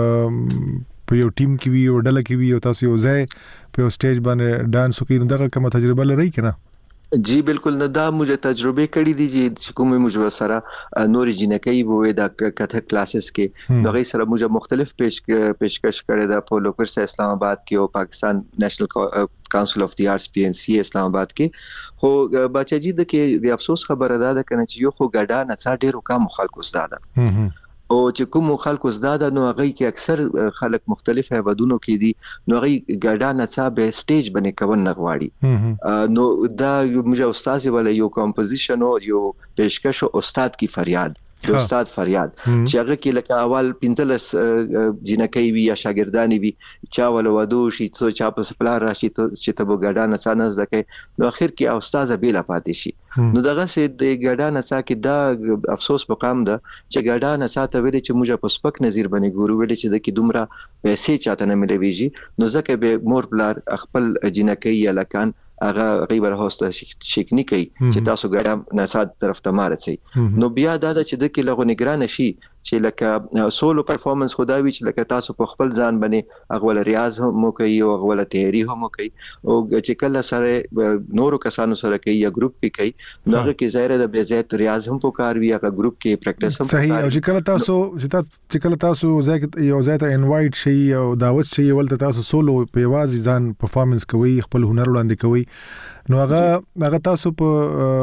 Speaker 2: په یو ټیم کې وي او ډله کې وي او تاسو یو ځای په سټیج باندې ډانس کوي نو دغه کومه تجربه لرئ کنه
Speaker 3: جی بالکل نه دا موږ تجربه کړې دي چې کومه موږ سره نور جنکې وې دا کته کلاسز کې نو غي سره موږ مختلف پیش پیشکش کړې ده په لوکرس اسلام آباد کې او پاکستان نېشنل کونسل اف دی آرټس پی ان سی اسلام آباد کې خو بچی د کې د افسوس خبره ده کنه چې یو خو ګډا نه څا ډیرو کم خلکو زده او چې کوم خلکو زده نو هغه کې اکثر خلک مختلف هیوادونو کې دي نو هغه ګډا نه څا به سټیج باندې کول نه غواړي نو دا موږ استاد ولا یو کمپوزیشن او یو پیشکش استاد کی فریاد د استاد فریاد چې هغه کې لکه اول پنځلس جنکې وی یا شاګردانی وی چا ول ودو شي څو چا په سپلار راشي چې ته وګډا نه څنګه زده نو اخر کې استاد بیل پاتې شي نو دغه سه د ګډا نه څا کې دا افسوس مقام ده چې ګډا نه څا ته ویل چې موږ په سپک نظر باندې ګورو ویل چې د کې دومره پیسې چاته نه ملويږي نو ځکه به مور بلار خپل جنکې یا لکان هغه غیبر هوسته شکنی کوي چې تاسو ګډا نه سات طرف ته مارڅي نو بیا دا چې د کې لغو نگران شي چې لکه سولو پرفورمنس خداوي چې لکه تاسو په خپل ځان باندې اغول ریاض هم کوي او اغول تیاری هم کوي او چې کله سره نورو کسانو سره کوي یا ګروپ کې کوي نو هغه کې ظاهر ده به زیات ریاض هم پکار وي هغه ګروپ کې پریکټیس هم
Speaker 2: صحیح او چې کله تاسو چې کله تاسو ځکه یو ځای ته انوایټ شي او دعوت شي ولته تاسو سولو په واځي ځان پرفورمنس کوي خپل هنر وړاندې کوي نو هغه هغه تاسو په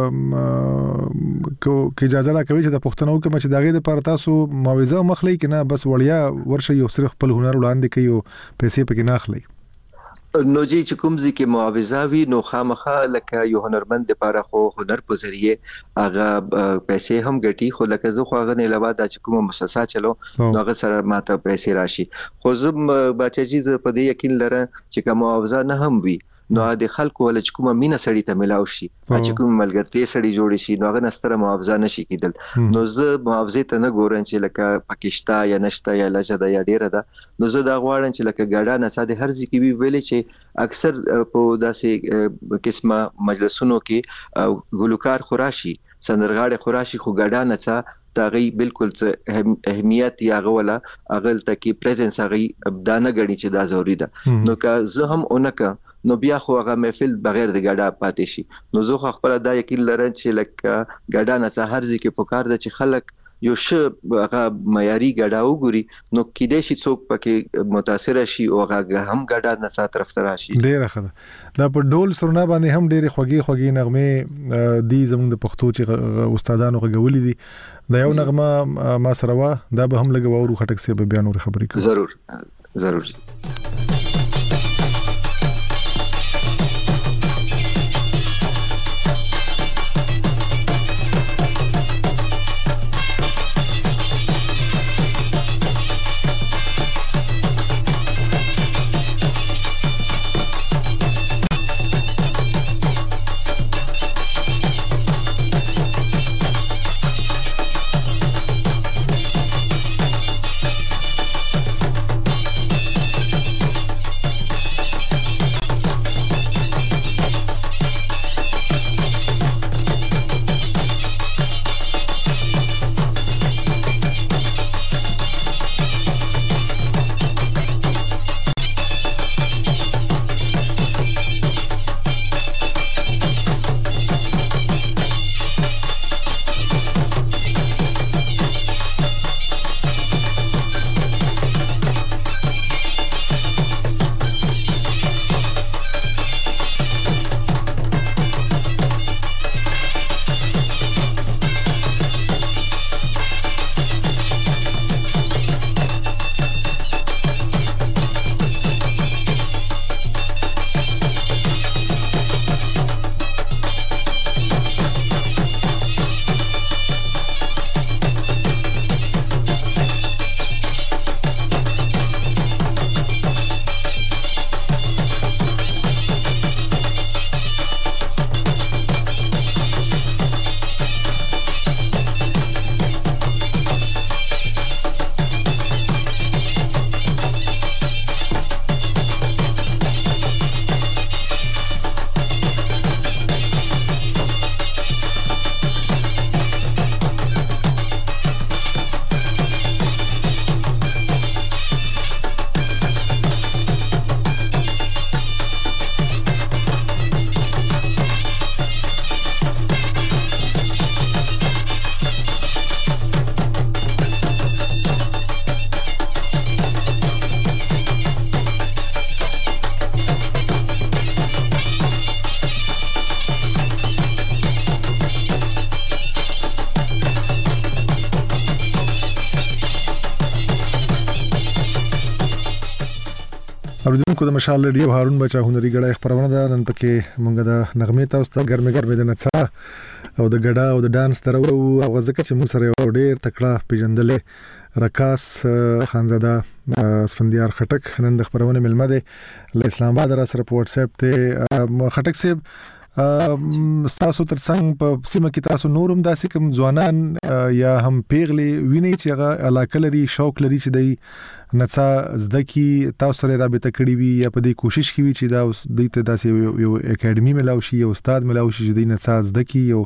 Speaker 2: کې اجازه راکوي چې د پښتنو کې مچ داګه د پر تاسو موعظه مخلي کنه بس وړیا ورشي یو صرف خپل هنر وړاندې کوي او پیسې پکې نه اخلي
Speaker 3: نو جی چې کوم ځکه معاوضه وی نو خامخا لکه یو هنرمند لپاره خو هنر په ذریعه هغه پیسې هم ګټي خو لکه زه خو هغه نه علاوه د کومه مؤسسه چلو نو هغه سره ماته پیسې راشي خو زه بچی ز په دې یقین لرم چې کوم معاوضه نه هم وي نو د خلکو ول چې کومه مینه سړی ته ملاو شي چې کوم ملګرتي سړی جوړ شي نو هغه نستره معاوضه نشي کېدل نو زه معاوضه ته نه ګورم چې لکه پاکستان یا نشته یا لجده یا ډیره ده نو زه دا غواړم چې لکه ګډا نه ساده هر ځکه وی ویلې چې اکثر په داسې قسمه مجلسونو کې ګلوکار خوراشي سندرغاړي خوراشي خو ګډا نه څه تاغي بالکل اهمیت یا غولا اغل تکي پریزنس غي ابدانه غړي چې دا ضروری ده نو که زه هم اونکه نو بیا خو هغه محفل بغیر د ګډا پاتې شي نو زه خپل دا یقین لرم چې لکه ګډا نه څه هر ځکه په کار ده چې خلک یو ش هغه معیاري ګډا وګوري نو کېدې شي څوک پکې متاثر شي او هغه هم ګډا نه سات طرف ته راشي
Speaker 2: ډیره ښه دا په ډول سرونه باندې هم ډیره خوږی خوږی نغمه دی زموږ د پښتو چې استادانو غوولې دي دا یو نغمه ما سره وا دا به هم لګو او خټک سي به بیان ور خبرې کوي
Speaker 3: ضرور ضرور
Speaker 2: اوریدونکو د مشال ریډیو هارون بچا هنري غړای خبرونه ده نن پکې مونږ د نغمه تاسو ته ګرمه ګرمه د نڅا او د غډا او د ډانس تر او غزکه چې مون سره یو ډیر تکړه پیژندلې رکاس خانزاده اسفندیار خټک نن د خبرونه ملمه ده ل اسلام آباد را سره په واتس اپ ته خټک صاحب تاسو ترڅنګ په سیمه کې تاسو نورم داسې کوم ځوانان یا هم پیغلي ویني چې هغه علاقه لري شوق لري چې د نڅا زده کی تاسو سره رابطه کړی وي یا په دې کوشش کوي چې دا اوس د ته داسې یو اکیډمي ملاوي شي یو استاد ملاوي شي چې د نڅا زده کی یو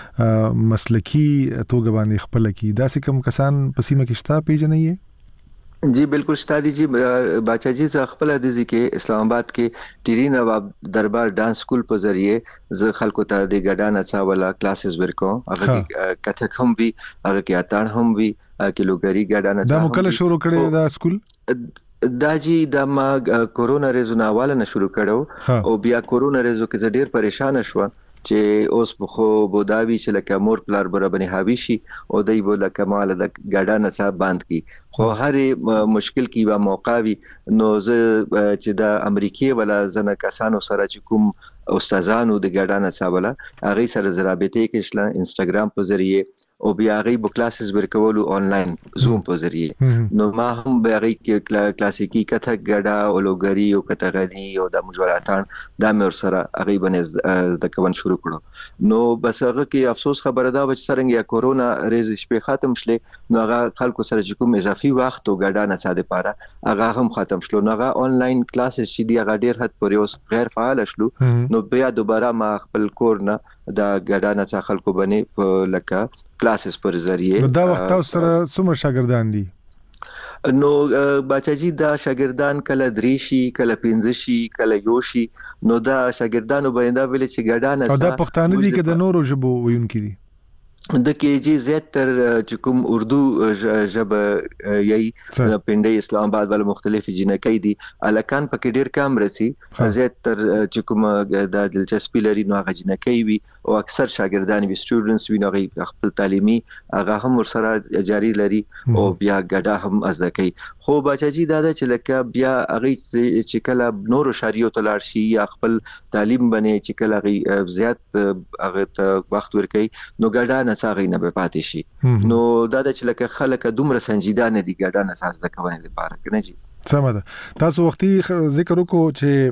Speaker 2: مسلکی توګه باندې خپل کی داسې کوم کسان په سیمه کې شته پیژنې
Speaker 3: जी बिल्कुल स्टादी जी बाचा जी ز خپل د ځکه اسلام آباد کې ټيري نواب دربار ډانس سکول په ذریعه ز خلکو ته د ګډا نڅا ولا کلاسز ورکو هغه کته هم وی هغه کې اتان هم وی کیلوګری ګډا نڅا
Speaker 2: دا مکل شروع کړي دا سکول
Speaker 3: دا جی د ما کورونا ریزو ناواله نه شروع کړو او بیا کورونا ریزو کې ډیر پریشان شو چې اوس خو بوداوی چې لکه مور پلار برابر هاوی شي او دای بوله کمال د ګډا نڅا باند کی خو هر مشکل کی با موقع وی نو زه چې د امریکای ولا زنه کسانو سره چې کوم استادانو د ګډا نڅا ولا هغه سره زرابطه کې شله انستګرام په ذریعه او بیا غي بو کلاسز ورکولو آنلاین زوم په ذریعه نو ما هم بیا غي کلاسیکی کته ګډا او لوګری او کته غنی او د مجولاتان د مر سره هغه باندې د کوم شروع کړو نو بس هغه کې افسوس خبره ده چې څنګه یا کورونا ریز شپې ختم شله نو هغه خلکو سره چې کوم اضافي وخت او ګډا نه ساده پاره هغه هم ختم شلو نو هغه آنلاین کلاسز چې دی هغه ډیر حد پورې اوس غیر فعال شلو نو بیا دوباره ما خپل کور نه د ګډا نه خلکو باندې په لکه کلاسز پر ذریعه
Speaker 2: دا وخت تاسو سره څومره شاګردان دي
Speaker 3: نو بچا جی دا شاګردان کله دریشي کله پنځشي کله یوشي نو دا شاګردانو باندې ویل چې ګډا نه
Speaker 2: او دا پښتانه دي کې د نورو ژبو ویونکي دي
Speaker 3: د کې جی زیات تر چې کوم اردو ژبه یې پنده اسلام آباد ول مختلف جنکې دي الکان پکې ډیر کم رسی زیات تر چې کوم د دلچسپي لري نو هغه جنکې وي او اکثر شاګردان وي سټوډنټس وي نو خپل تعلیمي هغه هم ورسره جاری لري او بیا ګډا هم ازده کوي خو بچا جی دا چې لکه بیا هغه چې کله نورو شاریو تلار شي یا خپل تعلیم باندې چې کله هغه زیات هغه ته وخت ورکي نو ګډا نڅاغې نه به پاتې شي نو دا چې لکه خلک دومره سنجیدانه دي ګډا نڅاز د کوي لپاره کنه جی
Speaker 2: سمه ده تاسو وختي ذکر وکړو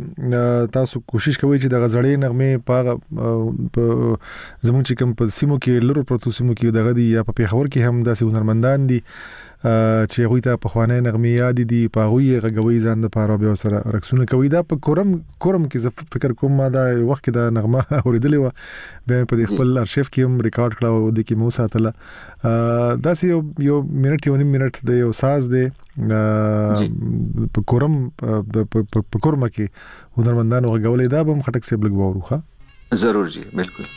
Speaker 2: چې تاسو کوشش کوئ چې د غزړې نغمه په زموږ چې کوم په سیمو کې لرو پروتو سیمو کې دغه دی یا په پیښور کې هم داسې هنرمندان دي چې هغه ته په خوانې نغمه یاد دي په هغه غوي ځان د پاره به سره رقصونه کوي دا په کورم کورم کې زه فکر کوم ما دا وخت کې د نغمه اوریدلې و به په خپل ارشیف کې هم ریکارډ کړو د کې مو ساتله دا سه یو منټ یو نیم منټ د یو ساز دی په کورم په کورم کې هنرمندانو غوړې دا به خټک سیب لګ وروخه
Speaker 3: ضرور جی بالکل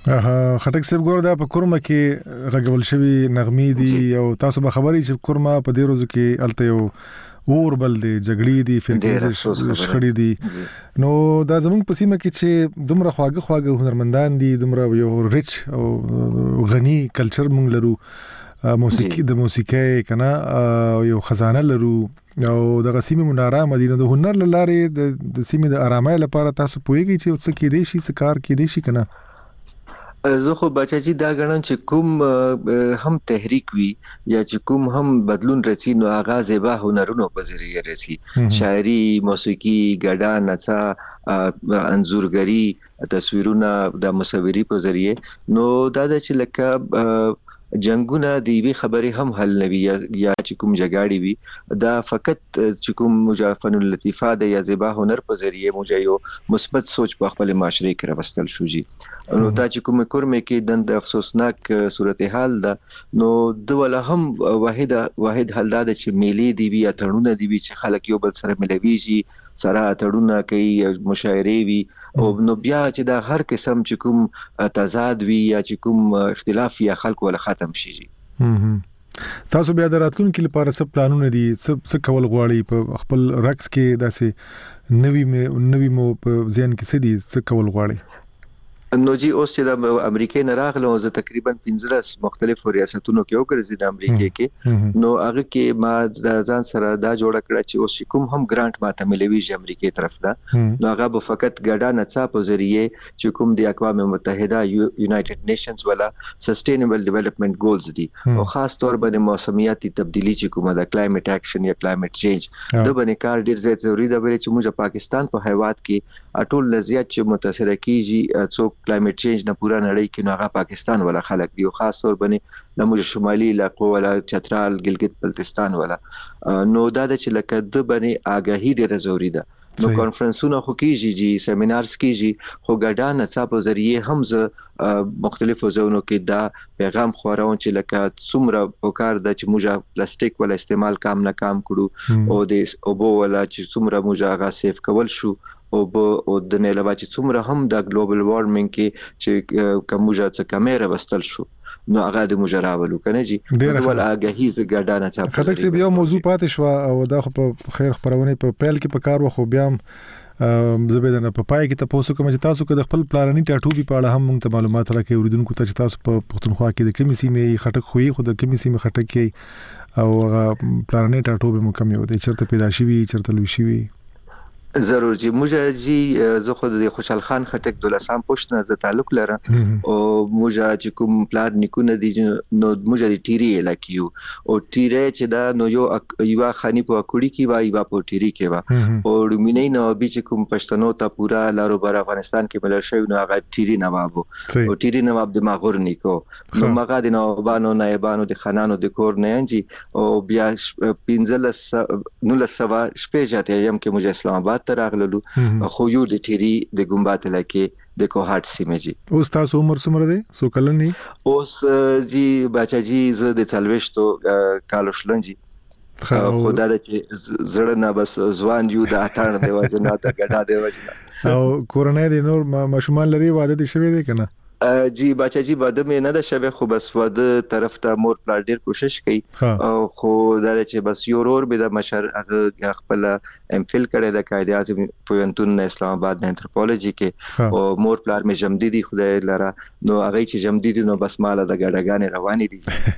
Speaker 2: خټک صاحب ګور دا په کورما کې غږول شوی نغمې دي او تاسو به خبري چې کورما په دې ورځو کې الته یو اور بل دي جګړې دي فرقې شخړې دي نو دا زموږ په سیمه کې چې دومره خواږه خواږه هنرمندان دي دومره یو ریچ او غني کلچر مونږ لرو موسیقي د موسیقي کنه یو خزانه لرو او د سیمه مناره مدینه د هنر لاره د سیمه د آرامۍ لپاره تاسو پوهیږئ چې څه کې دي شي څه کار کې دي شي کنه
Speaker 3: زه خو بچاجي دا غنم چې کوم هم تحریک وي یا چې کوم هم بدلون رسي نو آغاز به هنرونو په ذریعہ رسي شاعري موسیقي ګډا نڅا انځورګری تصویرونه د مصوري په ذریعہ نو دا د چې لکه جنگونه دی وی خبرې هم حل نوي یا چې کوم جګړې وي دا فقط چې کوم مجافن اللطیفه د یا زیبا هنر په ذریعہ موږ یو مثبت سوچ په خپل معاشره کې راوستل شو جی نو دا چې کوم کورمه کې د افسوسناک صورتحال ده نو د ولا هم واحد واحد حل ده چې میلې دی وی یا تړونه دی وی چې خلک یو بل سره ملويږي سره تړونه کوي مشاعره وي او نو بیا چې دا هر قسم چې کوم تضاد وي یا چې کوم اختلاف یا خلک ولا ختم شي
Speaker 2: تاسو بیا دراتلونکو لپاره څه پلانونه دي څه کول غواړي په خپل رقص کې داسې نوی نوی مو په ذهن کې څه دي څه کول غواړي
Speaker 3: نو جی اوس چې د امریکای نه راغله او زه تقریبا پنځلس مختلفو ریاستونو کې وګرځید د امریکای کې نو هغه کې ما د ځان سره دا جوړ کړ چې اوس کوم هم ګرانټ ماته ملويږي امریکای طرف ته نو هغه به فقط ګډا نڅا په ذریعہ چې کوم د اقوام متحده یونایټډ نیشنز ولا سستینبل ډیولپمنٹ ګولز دي او خاص طور باندې موسمیاتي تبدیلی چې کومه د کلایمټ اکشن یا کلایمټ چینج د باندې کار ډیر زیات ضروری ده چې موږ پاکستان په هیواد کې ټول لزیات چې متاثر کیږي څوک کلایمټ چینج نه پورا نړۍ کې نو هغه پاکستان ولا خلک دی او خاص طور باندې د موږ شمالي علاقو ولا چترال ګلګت بلتستان ولا نو دا د چې لکه د باندې آگاهی ډیره ضروری ده نو کانفرنسونه خو کیږي جی سیمینارز کیږي خو ګډا نڅا په ذریعہ هم ز مختلفو ځونو کې دا پیغام خورون چې لکه څومره پکار د چې موږ پلاستیک ولا استعمال کام نه کام کړو او د اوبو ولا چې څومره موږ هغه سیف کول شو او او د نه علاوه چې څومره هم د ګلوبل وارمنګ کې چې کومه څه کیمره وستل شو نو هغه د مجراولو کنه جی ډول آگاهی ز ګډانه چا
Speaker 2: خلک سی بیا موضوع پاتې شو او دا په خیر خبرونه په پیل کې په کار وخو بیا زبیدنه په پای کې تاسو کوم چې تاسو د خپل پلاننی ټاټو په اړه هم موږ معلومات راکې اوریدونکو ته چې تاسو په پښتونخوا کې د کمی سیمې خټک خوې خو د کمی سیمې خټک کې او پلاننی ټاټو به مو کم یو د چرته پیدا شي وي چرته لوي شي وي
Speaker 3: ضرور جی موږ جی زه خو د خوشحال خان خټک دولسام پښتنه ز تعلق لرم او موږ چې کوم پلان نکونه دي نو موږ د ټيري علاقې او ټيره چې دا نو یو یو خاني په اکوړي کې وای وا په ټيري کې وا او رومینې نو به چې کوم پښتنو ته پورا لارو بر افغانستان کې بل شوی نو هغه ټيري نواب او ټيري نواب د ماغور نیکو نو مګه د نوابانو نایبانو د خانانو د کور نه انجي او بیا پنځلس نو لسوا شپې جاته یم کې موږ اسلام آباد تراغلو خو یو د ټيري د ګمبات لکه د کوهات سیمه جی
Speaker 2: اوس تاسو عمر څومره دی سو کلنی
Speaker 3: اوس جی بچا جی زه د چلويشتو کالو شلنجی خدا د چې زړه نه بس ځوان یو د اټان دی وجنه ته ګډا دی وجنه
Speaker 2: او کورونه دي نور مشمال لري واده دي شوی دی کنه
Speaker 3: جی بچا جی واده مې نه د شوه خو بس واده طرف ته مور پلا ډیر کوشش کوي او خو دا چې بس یو ورور به د مشر هغه خپل ام فل کړي د قائد اعظم پوینتون اسلام آباد د انثروپولوژي کې او مور پلا مې جمدیدي خدای لره نو هغه چې جمدیدي نو بس مال د ګډګانې روانې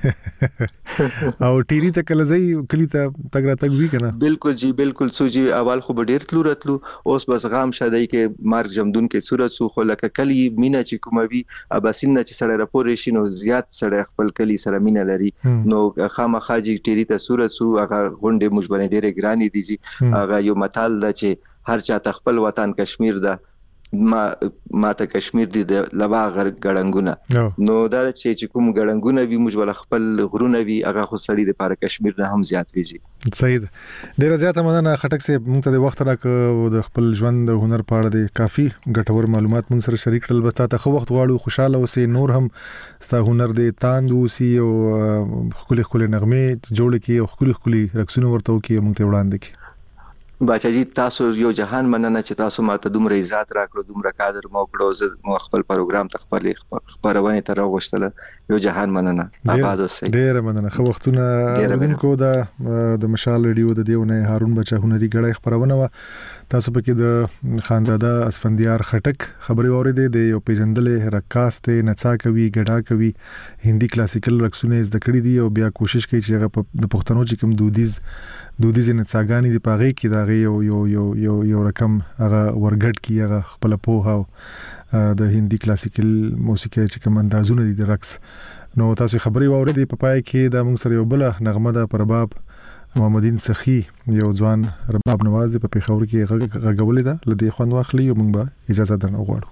Speaker 3: دي
Speaker 2: او ټيري ته کله ځي کلی ته تګ را تګ وی کنه
Speaker 3: بالکل جی بالکل سوجي اول خو ډیر تلو راتلو اوس بس غام شدای کې مارک جمدون کې صورت سو خو لکه کلی مینا چې کوموي اباسین نه چې سړی راپور شي نو زیات سړی خپل کلی سره مینه لري نو خامخا جی ټيري ته صورت سو هغه غونډه مجبرې ډېرې ګرانې دي جی هغه یو مثال ده چې هر چا خپل وطن کشمیر ده ما ما ته کشمیر دی د لوا غر ګړنګونه نو دا چې کوم ګړنګونه وی موږ ول خپل غرونه وی هغه خو سړی د پاره کشمیر نه هم زیات ویږي
Speaker 2: صحیح ډیر زیات مننه خټک سي موږ ته د وخت راکړو د خپل ژوند د هنر په اړه د کافي ګټور معلومات موږ سره شریک کړل بس ته خو وخت غواړو خوشاله اوسې نور هم ستا هنر دې تاند اوسې او خپل خپل نغمه جوړ کړي او خپل خپل رقصونه ورته وکړي موږ ته وړاندې کړي
Speaker 3: باچاجي تاسو یو جهان مننه چې تاسو ماته دومره عزت راکړو دومره قدر مو کړو زه مو خپل پروګرام ته خپل خبرونه تر راغوښتله یو جهان مننه آباد اوسئ
Speaker 2: ډیر مننه خو وختونه ودونکو دا د مشال ریډیو د دیونه هارون بچا هنري غړې خبرونه وا تاسو پکې د خانزاده اسفندیار خټک خبري اوریدې د یو پیژندلې رقاص ته نڅا کوي ګډا کوي هندي کلاسیکل رقصونه زده کړې دي او بیا کوشش کوي چې هغه د پښتنو چې کوم دودیز دودیز نڅاګانی دی پاغي کې دا یو یو یو یو یو رقم هغه ورګټ کی هغه خپل پوهه د هندي کلاسیکل موسیقي چې کوم اندازونه دي د رقص نو تاسو خبري واورېدې په پای کې د موږ سره یو بل نغمه ده پرباب محمدین سخی یو ځوان رباب نواز په پیښور کې غږولې ده لدی خوان واخلي او موږ به اجازه درنه غواړو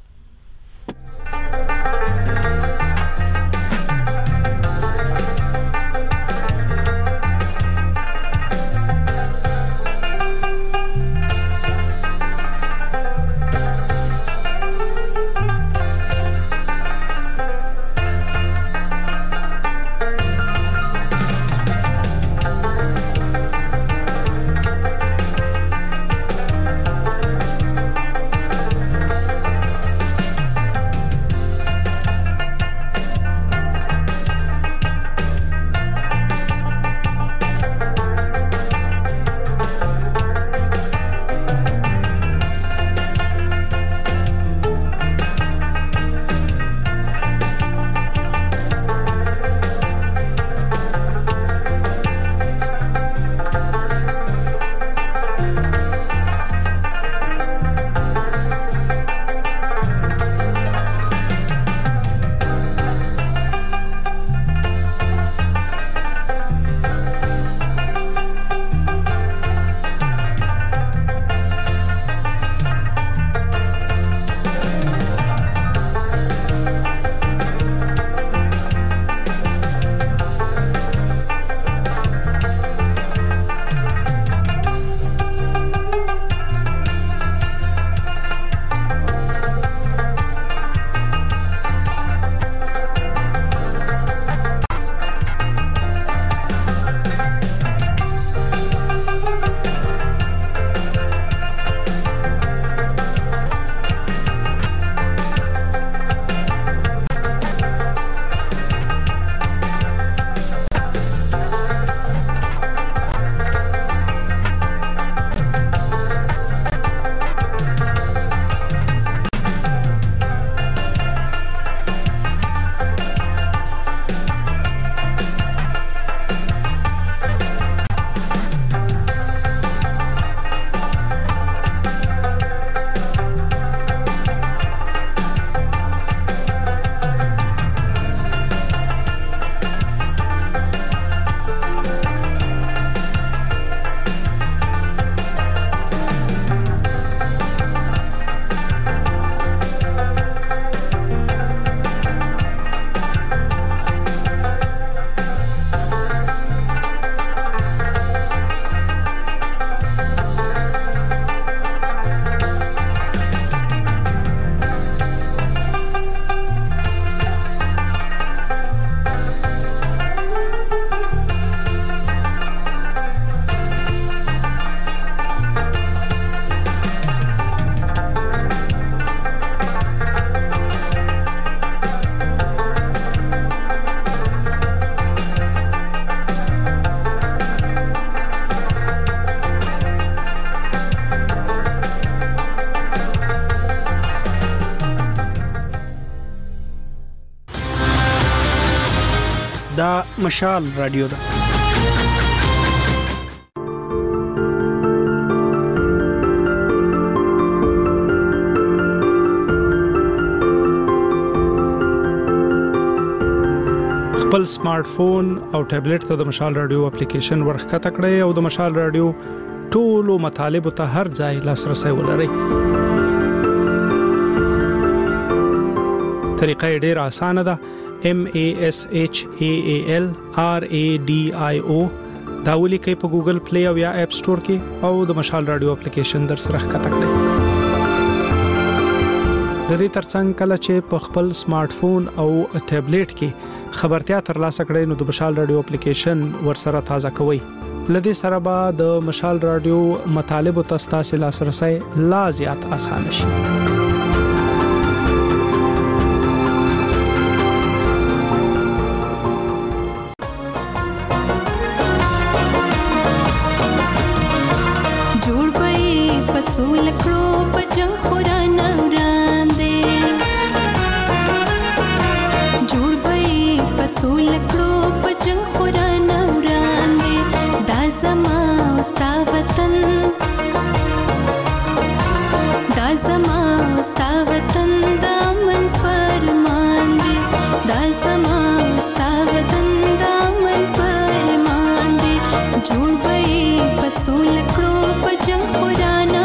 Speaker 4: دا مشال رادیو ده. خپل سمارټ فون او ټابلیټ ته د مشال رادیو اپلیکیشن ورخته کړئ او د مشال رادیو ټولو مطالب ته هر ځای لاسرسي ولرئ. طریقه ډیره اسانه ده. M A S H A A L R A D I O دا ولیکئ په ګوګل پلی او یا اپ سٹور کې او د مشال رادیو اپلیکیشن در سره ښکته کړئ. د دې ترڅنګ کله چې په خپل سمارټ فون او ټابلیټ کې خبرتیا ترلاسه کړئ نو د مشال رادیو اپلیکیشن ور سره تازه کوئ لدې سره به د مشال رادیو مطالب او تاسو لاسرسي لا زیات آسان شي.
Speaker 5: جوړ به پسول کړو په جنگ خورانه وړاندې جوړ به پسول کړو په جنگ خورانه وړاندې دا زما ستا وطن دا زما ستا وطن دا من فرمان دی دا زما ستا وطن دا من فرمان دی جوړ به پسول کړو په جنگ خورانه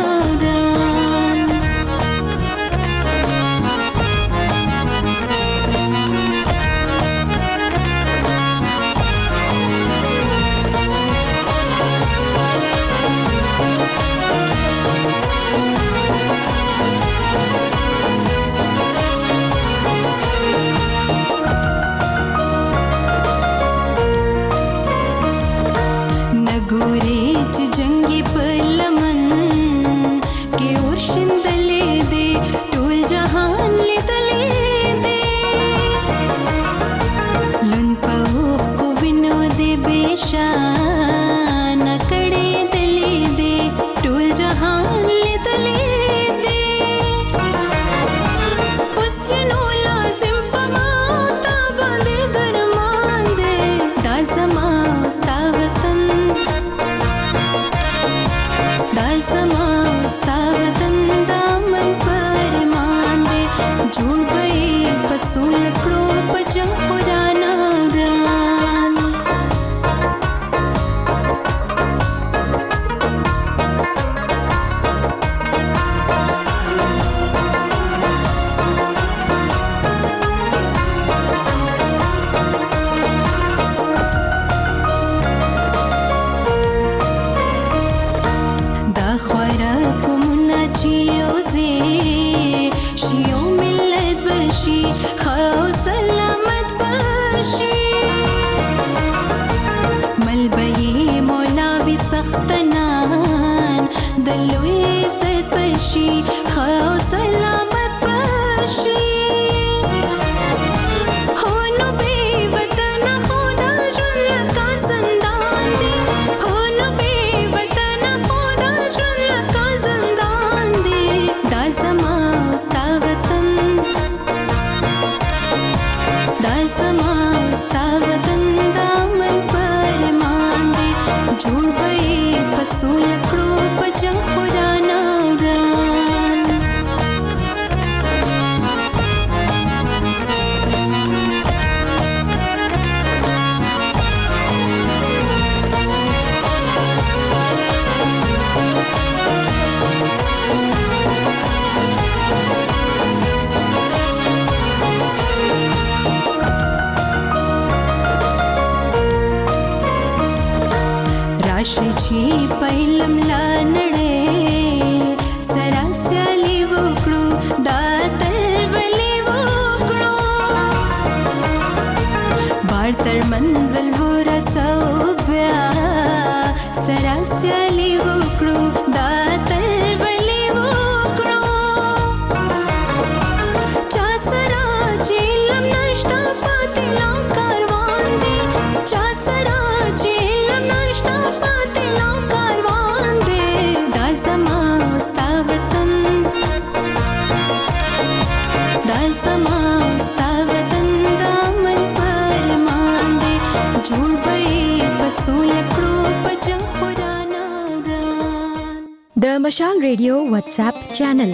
Speaker 5: د مشال ریډیو واتس اپ چینل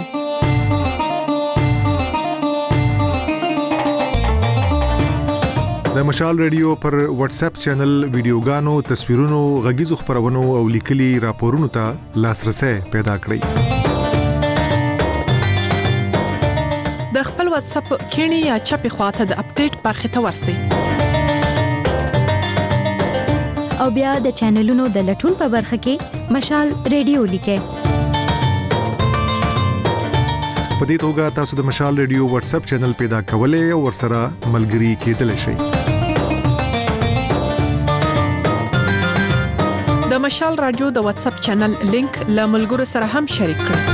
Speaker 2: د مشال ریډیو پر واتس اپ چینل ویډیوګانو، تصویرونو، غږیزو خبرونو او لیکلي راپورونو ته لاسرسي پیدا کړئ.
Speaker 6: د خپل واتس اپ کینی یا چپی خواته د اپډیټ برخه ته ورسئ
Speaker 5: او بیا د چینلونو د لټون په برخه کې مشال ریډیو لیکئ.
Speaker 2: په دې توګه تاسو د مشال ریډیو واتس اپ چینل پیدا کولای او ورسره ملګري کېدلی شئ.
Speaker 6: د د مشال رادیو د واتس اپ چینل لینک له ملګرو سره هم شریک کړئ.